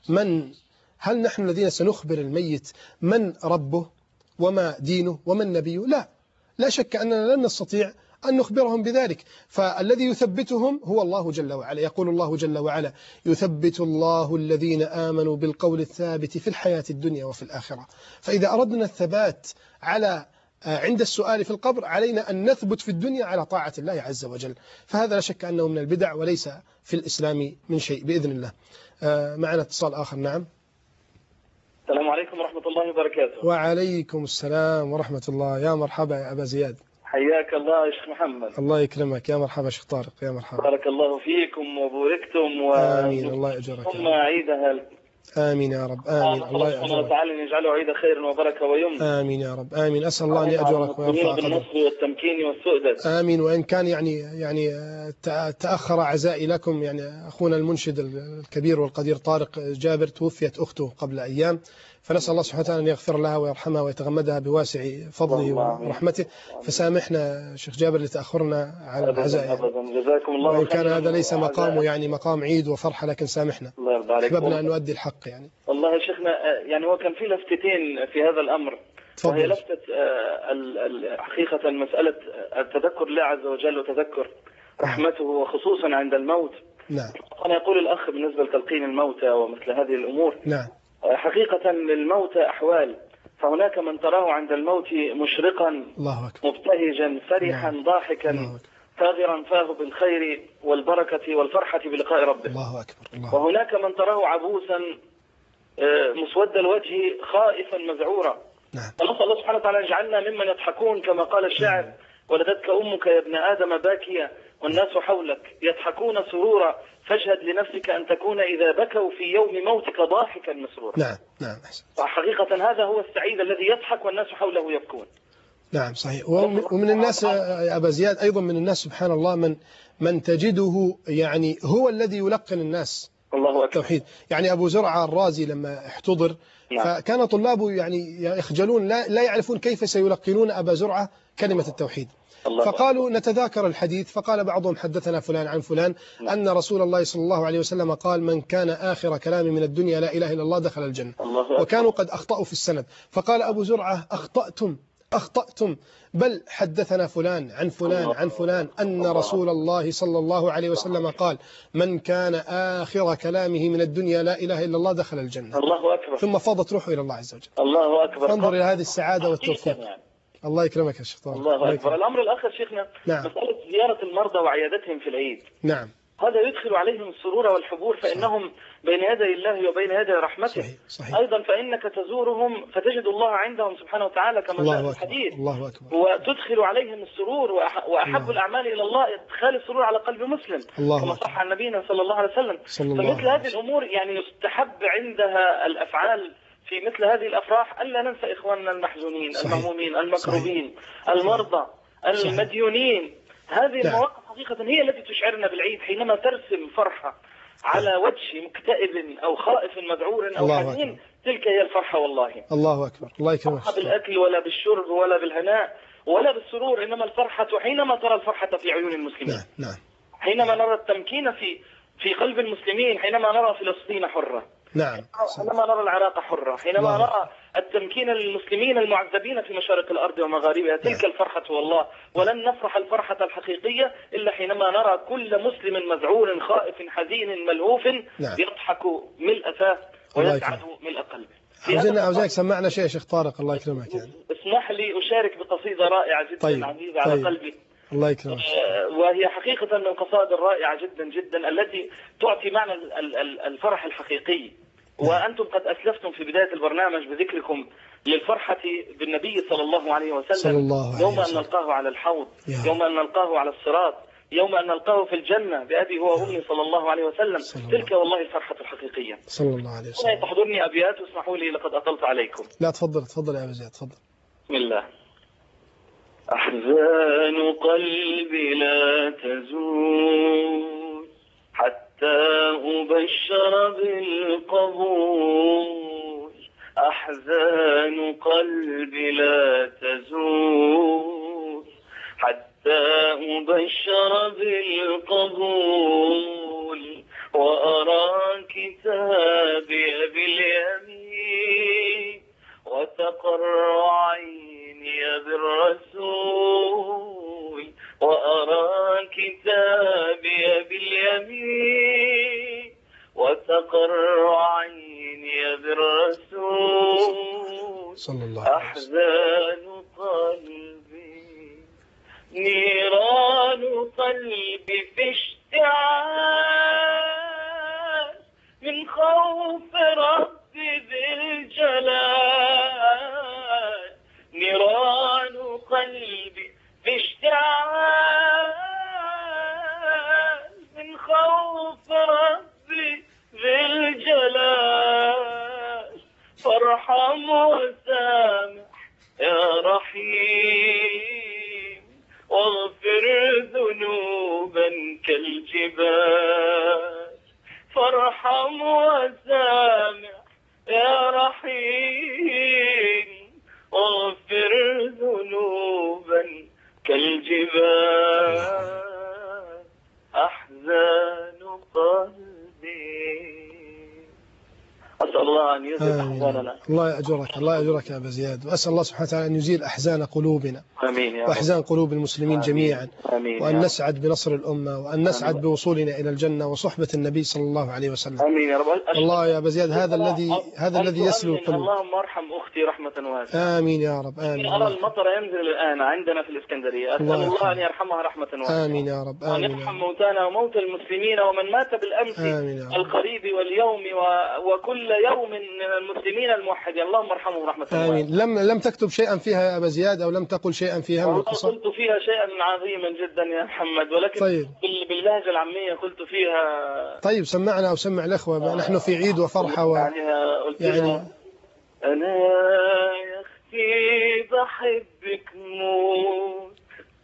من ربه وما دينه ومن نبيه؟ لا شك أننا لن نستطيع أن نخبرهم بذلك، فالذي يثبتهم هو الله جل وعلا. يقول الله جل وعلا: يثبت الله الذين آمنوا بالقول الثابت في الحياة الدنيا وفي الآخرة. فإذا أردنا الثبات عند السؤال في القبر علينا أن نثبت في الدنيا على طاعة الله عز وجل، فهذا لا شك أنه من البدع وليس في الإسلام من شيء بإذن الله. معنا اتصال آخر. نعم. السلام عليكم ورحمة الله وبركاته. وعليكم السلام ورحمة الله. يا مرحبا يا أبا زياد. حياك الله يا شيخ محمد. الله يكرمك. يا مرحبا شيخ طارق. يا مرحبا. بارك الله فيكم وبوركتم آمين. الله يأجرك. ثم عيدها. آمين يا رب. آمين. الله يأجرك. سبحانه وتعالى أن يجعله عيد خير وبركة ويمن. آمين يا رب. آمين. أسأل الله أن يأجرك ويرفع قدرك. بالنصر والتمكين والسؤدد. آمين. وإن كان يعني تأخر عزائي لكم، يعني أخونا المنشد الكبير والقدير طارق جابر توفيت أخته قبل أيام، فنسأل الله سبحانه وتعالى أن يغفر لها ويرحمها ويتغمدها بواسع فضله ورحمته. فسامحنا شيخ جابر لتأخرنا على العزاء. جزاكم الله. وإن كان هذا ليس مقامه يعني مقام عيد وفرحة، لكن سامحنا. الله يرضى عليك. أحببنا أن نؤدي الحق يعني. والله يا شيخنا يعني هو كان في لفتتين في هذا الأمر. وهي لفتة حقيقة مسألة التذكر الله عز وجل وتذكر رحمته وخصوصا عند الموت. نعم. أنا يقول الأخ بالنسبة لتلقين الموتى ومثل هذه الأمور. نعم. حقيقة للموتى أحوال، فهناك من تراه عند الموت مشرقا الله أكبر، مبتهجا فرحا ضاحكا ثاغرا فاه بالخير والبركة والفرحة بلقاء ربه. الله أكبر. الله. وهناك من تراه عبوسا مسود الوجه خائفا مذعورا. نعم. فنسأل الله سبحانه وتعالى أن يجعلنا ممن يضحكون كما قال الشاعر: ولدتك أمك يا ابن آدم باكيا والناس حولك يضحكون سرورا فاشهد لنفسك أن تكون إذا بكوا في يوم موتك ضاحكا مسرورا. نعم نعم. حقيقة هذا هو السعيد الذي يضحك والناس حوله يبكون. نعم صحيح. ومن الناس يا أبا زياد أيضا من الناس سبحان الله من تجده يعني هو الذي يلقن الناس الله التوحيد. يعني أبو زرعة الرازي لما احتضر فكان طلابه يعني يخجلون لا يعرفون كيف سيلقنون أبا زرعة كلمة التوحيد، فقالوا نتذاكر الحديث، فقال بعضهم حدثنا فلان عن فلان أن رسول الله صلى الله عليه وسلم قال: من كان آخر كلام من الدنيا لا إله إلا الله دخل الجنة. وكانوا قد أخطأوا في السند، فقال أبو زرعة: أخطأتم بل حدثنا فلان عن فلان عن فلان أن رسول الله صلى الله عليه وسلم قال: من كان آخر كلامه من الدنيا لا إله إلا الله دخل الجنة. الله أكبر. ثم فاضت روحه إلى الله عز وجل. الله أكبر. فانظر إلى هذه السعادة والتوفيق. الله يكرمك يا شيخ طارق. الله أكبر. الأمر الآخر شيخنا، نعم. مسألة زيارة المرضى وعيادتهم في العيد. نعم. هذا يدخل عليهم السرور والحبور، فإنهم بين يدي الله وبين يدي رحمته. صحيح. أيضا فإنك تزورهم فتجد الله عندهم سبحانه وتعالى كما جاء في الحديث. الله أكبر. وتدخل عليهم السرور، وأحب الأعمال إلى الله إدخال السرور على قلب مسلم كما صح عن نبينا صلى الله عليه وسلم. فمثل هذه الأمور يعني يستحب عندها الأفعال في مثل هذه الأفراح ألا ننسى إخواننا المحزونين المهمومين المكروبين المرضى المديونين. هذه المواقف حقيقة هي التي تشعرنا بالعيد، حينما ترسم فرحة على وجه مكتئب أو خائف مذعور أو حزين، تلك هي الفرحة والله. الله أكبر. الله يكرمك. بالأكل ولا بالشرب ولا بالهناء ولا بالسرور، إنما الفرحة حينما ترى الفرحة في عيون المسلمين. نعم. حينما نرى التمكين في قلب المسلمين، حينما نرى فلسطين حرة، نعم، حينما نرى العراق حرة، حينما نرى التمكين للمسلمين المعذبين في مشارق الأرض ومغاربها، تلك الفرحة والله. ولن نفرح الفرحة الحقيقية إلا حينما نرى كل مسلم مذعور خائف حزين ملهوف يضحك ملء فاه ويسعد ملء قلبه. عاوزينك سمعنا شيء شيخ طارق، الله يكرمك. يعني اسمح لي أشارك بقصيدة رائعة جدا عزيزة على قلبي. الله يكرمك. وهي حقيقة من القصائد الرائعة جدا جدا التي تعطي معنى الفرح الحقيقي. وأنتم قد أسلفتم في بداية البرنامج بذكركم للفرحة بالنبي صلى الله عليه وسلم، يوم أن نلقاه على الحوض، يوم أن نلقاه على الصراط، يوم أن نلقاه في الجنة بأبي هو وأمي صلى الله عليه وسلم. تلك والله الفرحة الحقيقية. صلى الله عليه وسلم. هنا تحضرني أبيات، واسمحوا لي لقد أطلت عليكم. لا تفضل يا أبو زياد، تفضل. بسم الله. أحزان قلبي لا تزول حتى أبشر بالقبول، أحزان قلبي لا تزول حتى أبشر بالقبول، وأرى كتابي باليمين وتقر عيني بالرسول، وأرى كتابي باليمين وتقر عيني بالرسول. أحزان قلبي نيران قلبي في اشتعال من خوف ربي ذي الجلال، نيران قلبي في اشتعال من خوف ربي ذي الجلال، فارحم وسامح يا رحيم واغفر ذنوبا كالجبال، فارحم وسامح يا رحيم واغفر ذنوبا كالجبال، أحزان قلبي. أسأل الله أن يزيل أحزاننا. الله يأجرك يا أبا زياد، وأسأل الله سبحانه وتعالى أن يزيل أحزان قلوبنا. آمين يا رب. وأحزان قلوب المسلمين جميعا. آمين. وأن نسعد بنصر الأمة، وأن نسعد بوصولنا إلى الجنة وصحبة النبي صلى الله عليه وسلم. آمين يا رب. الله يا أبا زياد، هذا الذي يسلو القلوب. اللهم ارحم أختي رحمة واسعة. آمين يا رب. آمين. أرى المطر ينزل الآن عندنا في الإسكندرية، أسأل الله أن يرحمها رحمة واسعة. آمين يا رب. وأن يرحم موتانا وموتى المسلمين ومن مات بالأمس القريب واليوم وكل يوم من المسلمين الموحدين، اللهم ارحمهم رحمة واسعة. آمين. لم تكتب شيئا فيها يا أبا زياد، أو لم تقل شيئا فيها من القصة؟ قلت فيها شيئا عظيما جدا يا محمد، ولكن باللهجة العامية قلت فيها. طيب سمعنا أو سمع الأخوة، نحن في عيد وفرحة يعني أنا يا أختي بحبك موت،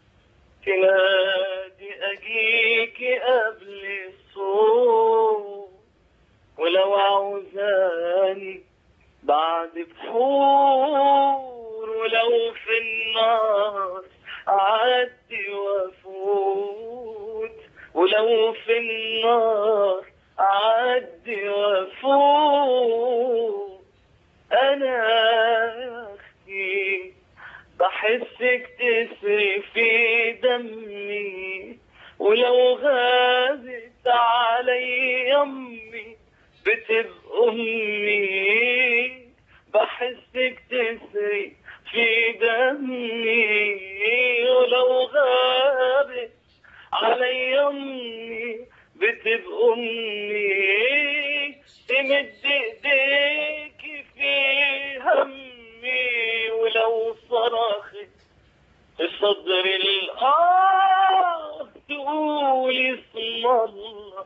تنادي أجيك قبل الصوت، ولو عاوزاني بعد بحور، ولو في النار أعدي وأفوت، ولو في النار أعدي وأفوت، أنا يا أختي بحسك تسري في دمي، ولو غابت علي يمي بتبقى أمي، بحسك تسري في دمي، ولو غابت علي يمي بتبقى أمي، تمد ايديك في همي، ولو صرخت في صدر الآه تقولي اسم الله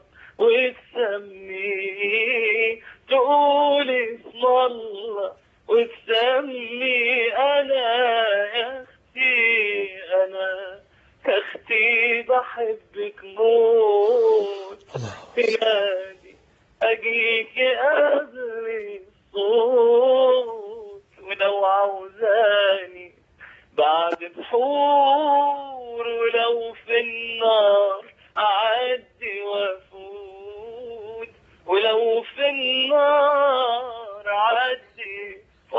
وتسمي، تقولي اسم الله وتسمي، أنا يا أختي، أنا يا أختي بحبك ألاقيك أغلي الصوت، ولو عاوزاني بعد بحور، ولو في النار أعدي وأفوت، ولو في النار أعدي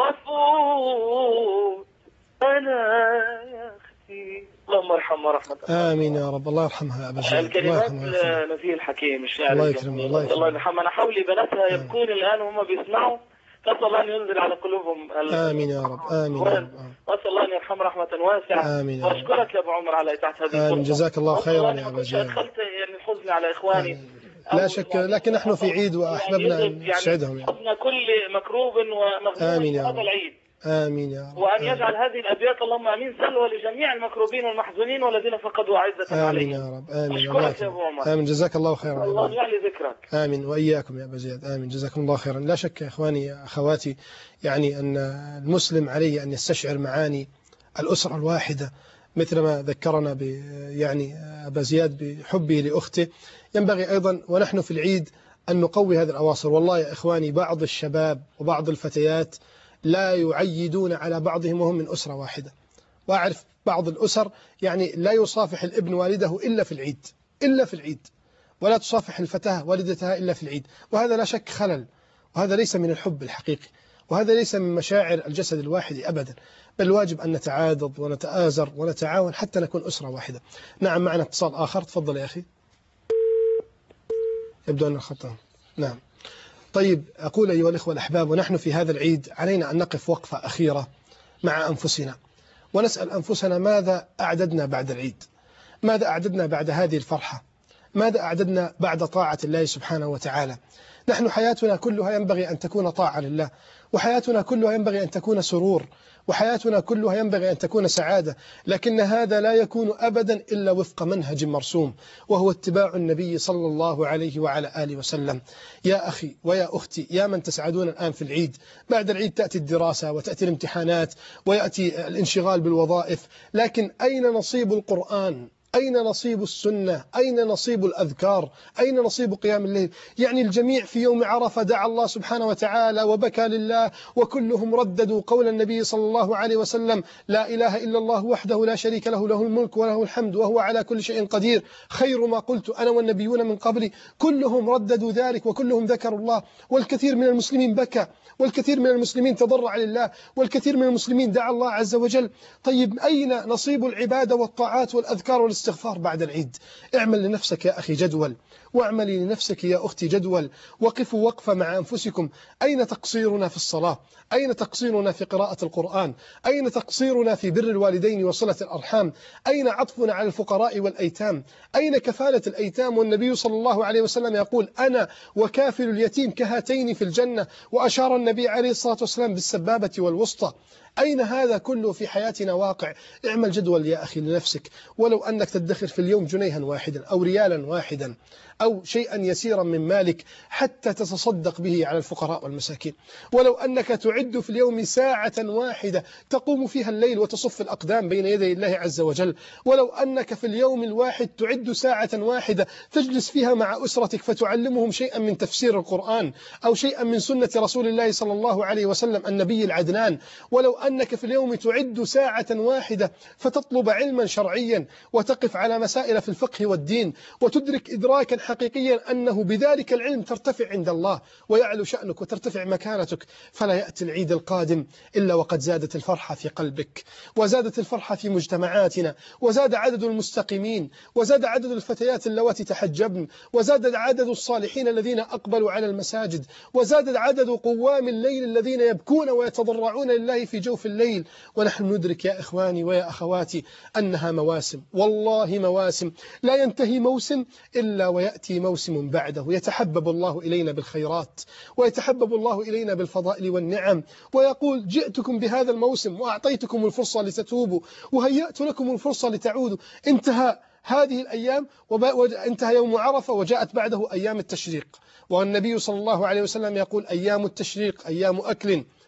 وأفوت، أنا يا أختي. اللهم ارحم ورحمة الله. آمين يا رب. الله يرحمها يا أبا زيد. الكلمات لنبي الحكيم الشاعر الله يكرمه. الله يرحمه. أنا حولي بناتها يبكون الآن وهم بيسمعوا، نسأل الله أن ينزل على قلوبهم. آمين يا رب. آمين يا رب. وأسأل الله أن يرحم رحمة واسعة. آمين. وأشكرك يا أبو عمر على إتاحة هذه الفرصة. آمين. جزاك الله خيرا يا أبا زيد. أدخلت يعني الحزن على إخواني. لا شك، لكن نحن في عيد وأحببنا أن نسعدهم. حزن كل مكروب ومغموم في هذا العيد. آمين يا رب. وأن يجعل هذه الأبيات اللهم آمين سلوى لجميع المكروبين والمحزونين والذين فقدوا عزة عليهم. آمين يا رب. آمين. أشكرك يا أبو عمر. آمين. جزاك الله خيرا. الله يعلي ذكرك. آمين. وإياكم يا أبا زيد. آمين. جزاكم الله خيرا. لا شك يا إخواني أخواتي، يعني أن المسلم عليه أن يستشعر معاني الأسرة الواحدة، مثل ما ذكرنا يعني أبا زياد بحبه لأخته. ينبغي أيضا ونحن في العيد أن نقوي هذه الأواصر. والله يا إخواني بعض الشباب وبعض الفتيات لا يعيدون على بعضهم وهم من أسرة واحدة. وأعرف بعض الأسر يعني لا يصافح الابن والده إلا في العيد، إلا في العيد، ولا تصافح الفتاة والدتها إلا في العيد. وهذا لا شك خلل، وهذا ليس من الحب الحقيقي، وهذا ليس من مشاعر الجسد الواحد أبدا، بل واجب أن نتعاضد ونتآزر ونتعاون حتى نكون أسرة واحدة. نعم، معنا اتصال آخر. تفضل يا أخي. يبدو أن الخط. نعم. طيب، أقول أيها الإخوة الأحباب، ونحن في هذا العيد علينا أن نقف وقفة أخيرة مع أنفسنا، ونسأل أنفسنا ماذا أعددنا بعد العيد؟ ماذا أعددنا بعد هذه الفرحة؟ ماذا أعددنا بعد طاعة الله سبحانه وتعالى؟ نحن حياتنا كلها ينبغي أن تكون طاعة لله، وحياتنا كلها ينبغي أن تكون سرور، وحياتنا كلها ينبغي أن تكون سعادة، لكن هذا لا يكون أبدا إلا وفق منهج مرسوم، وهو اتباع النبي صلى الله عليه وعلى آله وسلم. يا أخي ويا أختي، يا من تسعدون الآن في العيد، بعد العيد تأتي الدراسة وتأتي الامتحانات ويأتي الانشغال بالوظائف، لكن أين نصيب القرآن؟ أين نصيب السنة؟ أين نصيب الأذكار؟ أين نصيب قيام الليل؟ يعني الجميع في يوم عرفة دعا الله سبحانه وتعالى وبكى لله، وكلهم رددوا قول النبي صلى الله عليه وسلم: لا إله إلا الله وحده لا شريك له، له الملك وله الحمد وهو على كل شيء قدير، خير ما قلت أنا والنبيون من قبلي. كلهم رددوا ذلك وكلهم ذكروا الله، والكثير من المسلمين بكى، والكثير من المسلمين تضرع لله، والكثير من المسلمين دعا الله عز وجل. طيب، أين نصيب العبادة والطاعات والأذكار والاستغفار بعد العيد؟ اعمل لنفسك يا أخي جدول، واعملي لنفسك يا أختي جدول، وقفوا وقفة مع أنفسكم. أين تقصيرنا في الصلاة؟ أين تقصيرنا في قراءة القرآن؟ أين تقصيرنا في بر الوالدين وصلة الأرحام؟ أين عطفنا على الفقراء والأيتام؟ أين كفالة الأيتام؟ والنبي صلى الله عليه وسلم يقول: أنا وكافل اليتيم كهاتين في الجنة، وأشار النبي عليه الصلاة والسلام بالسبابة والوسطى. أين هذا كله في حياتنا واقع؟ اعمل جدول يا أخي لنفسك، ولو أنك تدخر في اليوم جنيها واحدا أو ريالا واحدا أو شيئا يسيرا من مالك حتى تتصدق به على الفقراء والمساكين، ولو أنك تعد في اليوم ساعة واحدة تقوم فيها الليل وتصف الأقدام بين يدي الله عز وجل، ولو أنك في اليوم الواحد تعد ساعة واحدة تجلس فيها مع أسرتك فتعلمهم شيئا من تفسير القرآن أو شيئا من سنة رسول الله صلى الله عليه وسلم النبي العدنان، ولو أنك في اليوم تعد ساعة واحدة فتطلب علما شرعيا وتقف على مسائل في الفقه والدين وتدرك إدراكا حقيقيا أنه بذلك العلم ترتفع عند الله ويعلو شأنك وترتفع مكانتك، فلا يأتي العيد القادم إلا وقد زادت الفرحة في قلبك، وزادت الفرحة في مجتمعاتنا، وزاد عدد المستقيمين، وزاد عدد الفتيات اللواتي تحجبن، وزاد عدد الصالحين الذين أقبلوا على المساجد، وزاد عدد قوام الليل الذين يبكون ويتضرعون لله في جوف الليل. ونحن ندرك يا إخواني ويا أخواتي أنها مواسم، والله مواسم، لا ينتهي موسم إلا ويأتي موسم بعده، يتحبب الله إلينا بالخيرات، ويتحبب الله إلينا بالفضائل والنعم، ويقول: جئتكم بهذا الموسم وأعطيتكم الفرصة لتتوبوا وهيأت لكم الفرصة لتعودوا. انتهى هذه الأيام وانتهى يوم عرفة وجاءت بعده أيام التشريق، والنبي صلى الله عليه وسلم يقول: أيام التشريق أيام أكل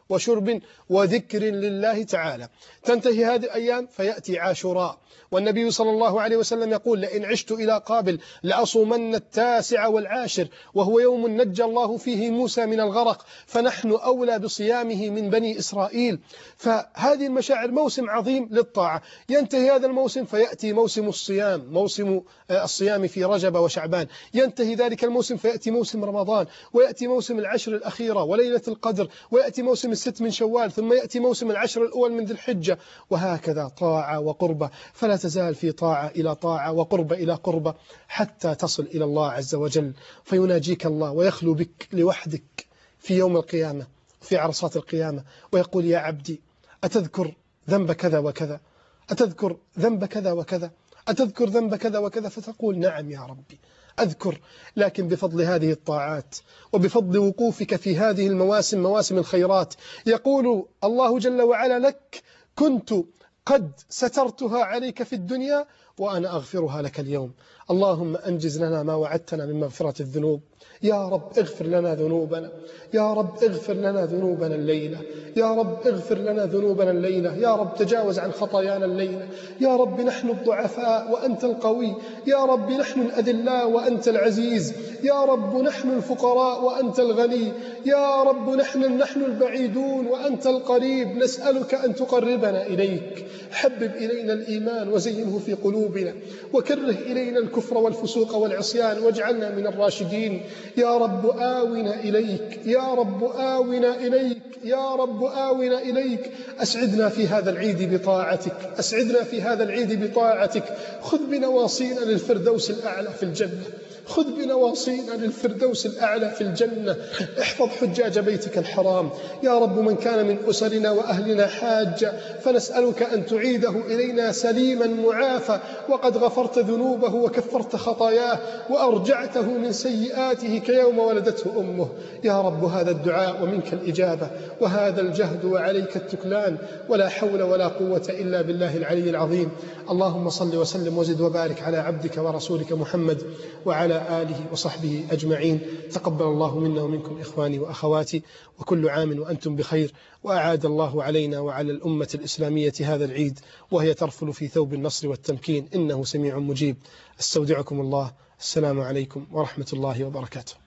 وشرب وذكر لله تعالى. تنتهي هذه الأيام فيأتي عاشوراء، والنبي صلى الله عليه وسلم يقول: لئن عشت إلى قابل لأصومن 9 و10، وهو يوم نجى الله فيه موسى من الغرق، فنحن أولى بصيامه من بني إسرائيل. فهذه المشاعر موسم عظيم للطاعة. ينتهي هذا الموسم فيأتي موسم الصيام، موسم الصيام في رجب وشعبان. ينتهي ذلك الموسم فيأتي موسم رمضان، ويأتي موسم العشر الأخيرة وليلة القدر، ويأتي موسم 6 من شوال، ثم يأتي موسم العشر الأول من ذي الحجة، وهكذا طاعة وقربة. فلا تزال في طاعة إلى طاعة وقربة إلى قربة حتى تصل إلى الله عز وجل، فيناجيك الله ويخلو بك لوحدك في يوم القيامة، في عرصات القيامة، ويقول: يا عبدي أتذكر ذنب كذا وكذا؟ أتذكر ذنب كذا وكذا؟ أتذكر ذنب كذا وكذا؟ فتقول: نعم يا ربي أذكر. لكن بفضل هذه الطاعات وبفضل وقوفك في هذه المواسم، مواسم الخيرات، يقول الله جل وعلا لك: كنت قد سترتها عليك في الدنيا وأنا أغفرها لك اليوم. اللهم أنجز لنا ما وعدتنا من مغفرة الذنوب. يا رب اغفر لنا ذنوبنا، يا رب اغفر لنا ذنوبنا الليلة، يا رب اغفر لنا ذنوبنا الليلة، يا رب تجاوز عن خطايانا الليلة. يا رب نحن الضعفاء وأنت القوي، يا رب نحن الأذلاء وأنت العزيز، يا رب نحن الفقراء وأنت الغني، يا رب نحن البعيدون وأنت القريب. نسألك أن تقربنا إليك. حبب إلينا الإيمان وزينه في قلوبنا، وكره إلينا الكفر والفسوق والعصيان واجعلنا من الراشدين. يا رب آونا إليك، يا رب آونا إليك، يا رب آونا إليك. أسعدنا في هذا العيد بطاعتك، أسعدنا في هذا العيد بطاعتك. خذ بنواصينا للفردوس الأعلى في الجنة، خذ بنواصينا للفردوس الأعلى في الجنة. احفظ حجاج بيتك الحرام يا رب. من كان من أسرنا وأهلنا حاجة فنسألك أن تعيده إلينا سليما معافى، وقد غفرت ذنوبه وكفرت خطاياه وأرجعته من سيئاته كيوم ولدته أمه. يا رب هذا الدعاء ومنك الإجابة، وهذا الجهد وعليك التكلان، ولا حول ولا قوة إلا بالله العلي العظيم. اللهم صل وسلم وزد وبارك على عبدك ورسولك محمد وعلى آله وصحبه أجمعين. تقبل الله منا ومنكم إخواني وأخواتي، وكل عام وأنتم بخير، وأعاد الله علينا وعلى الأمة الإسلامية هذا العيد وهي ترفل في ثوب النصر والتمكين، إنه سميع مجيب. استودعكم الله. السلام عليكم ورحمة الله وبركاته.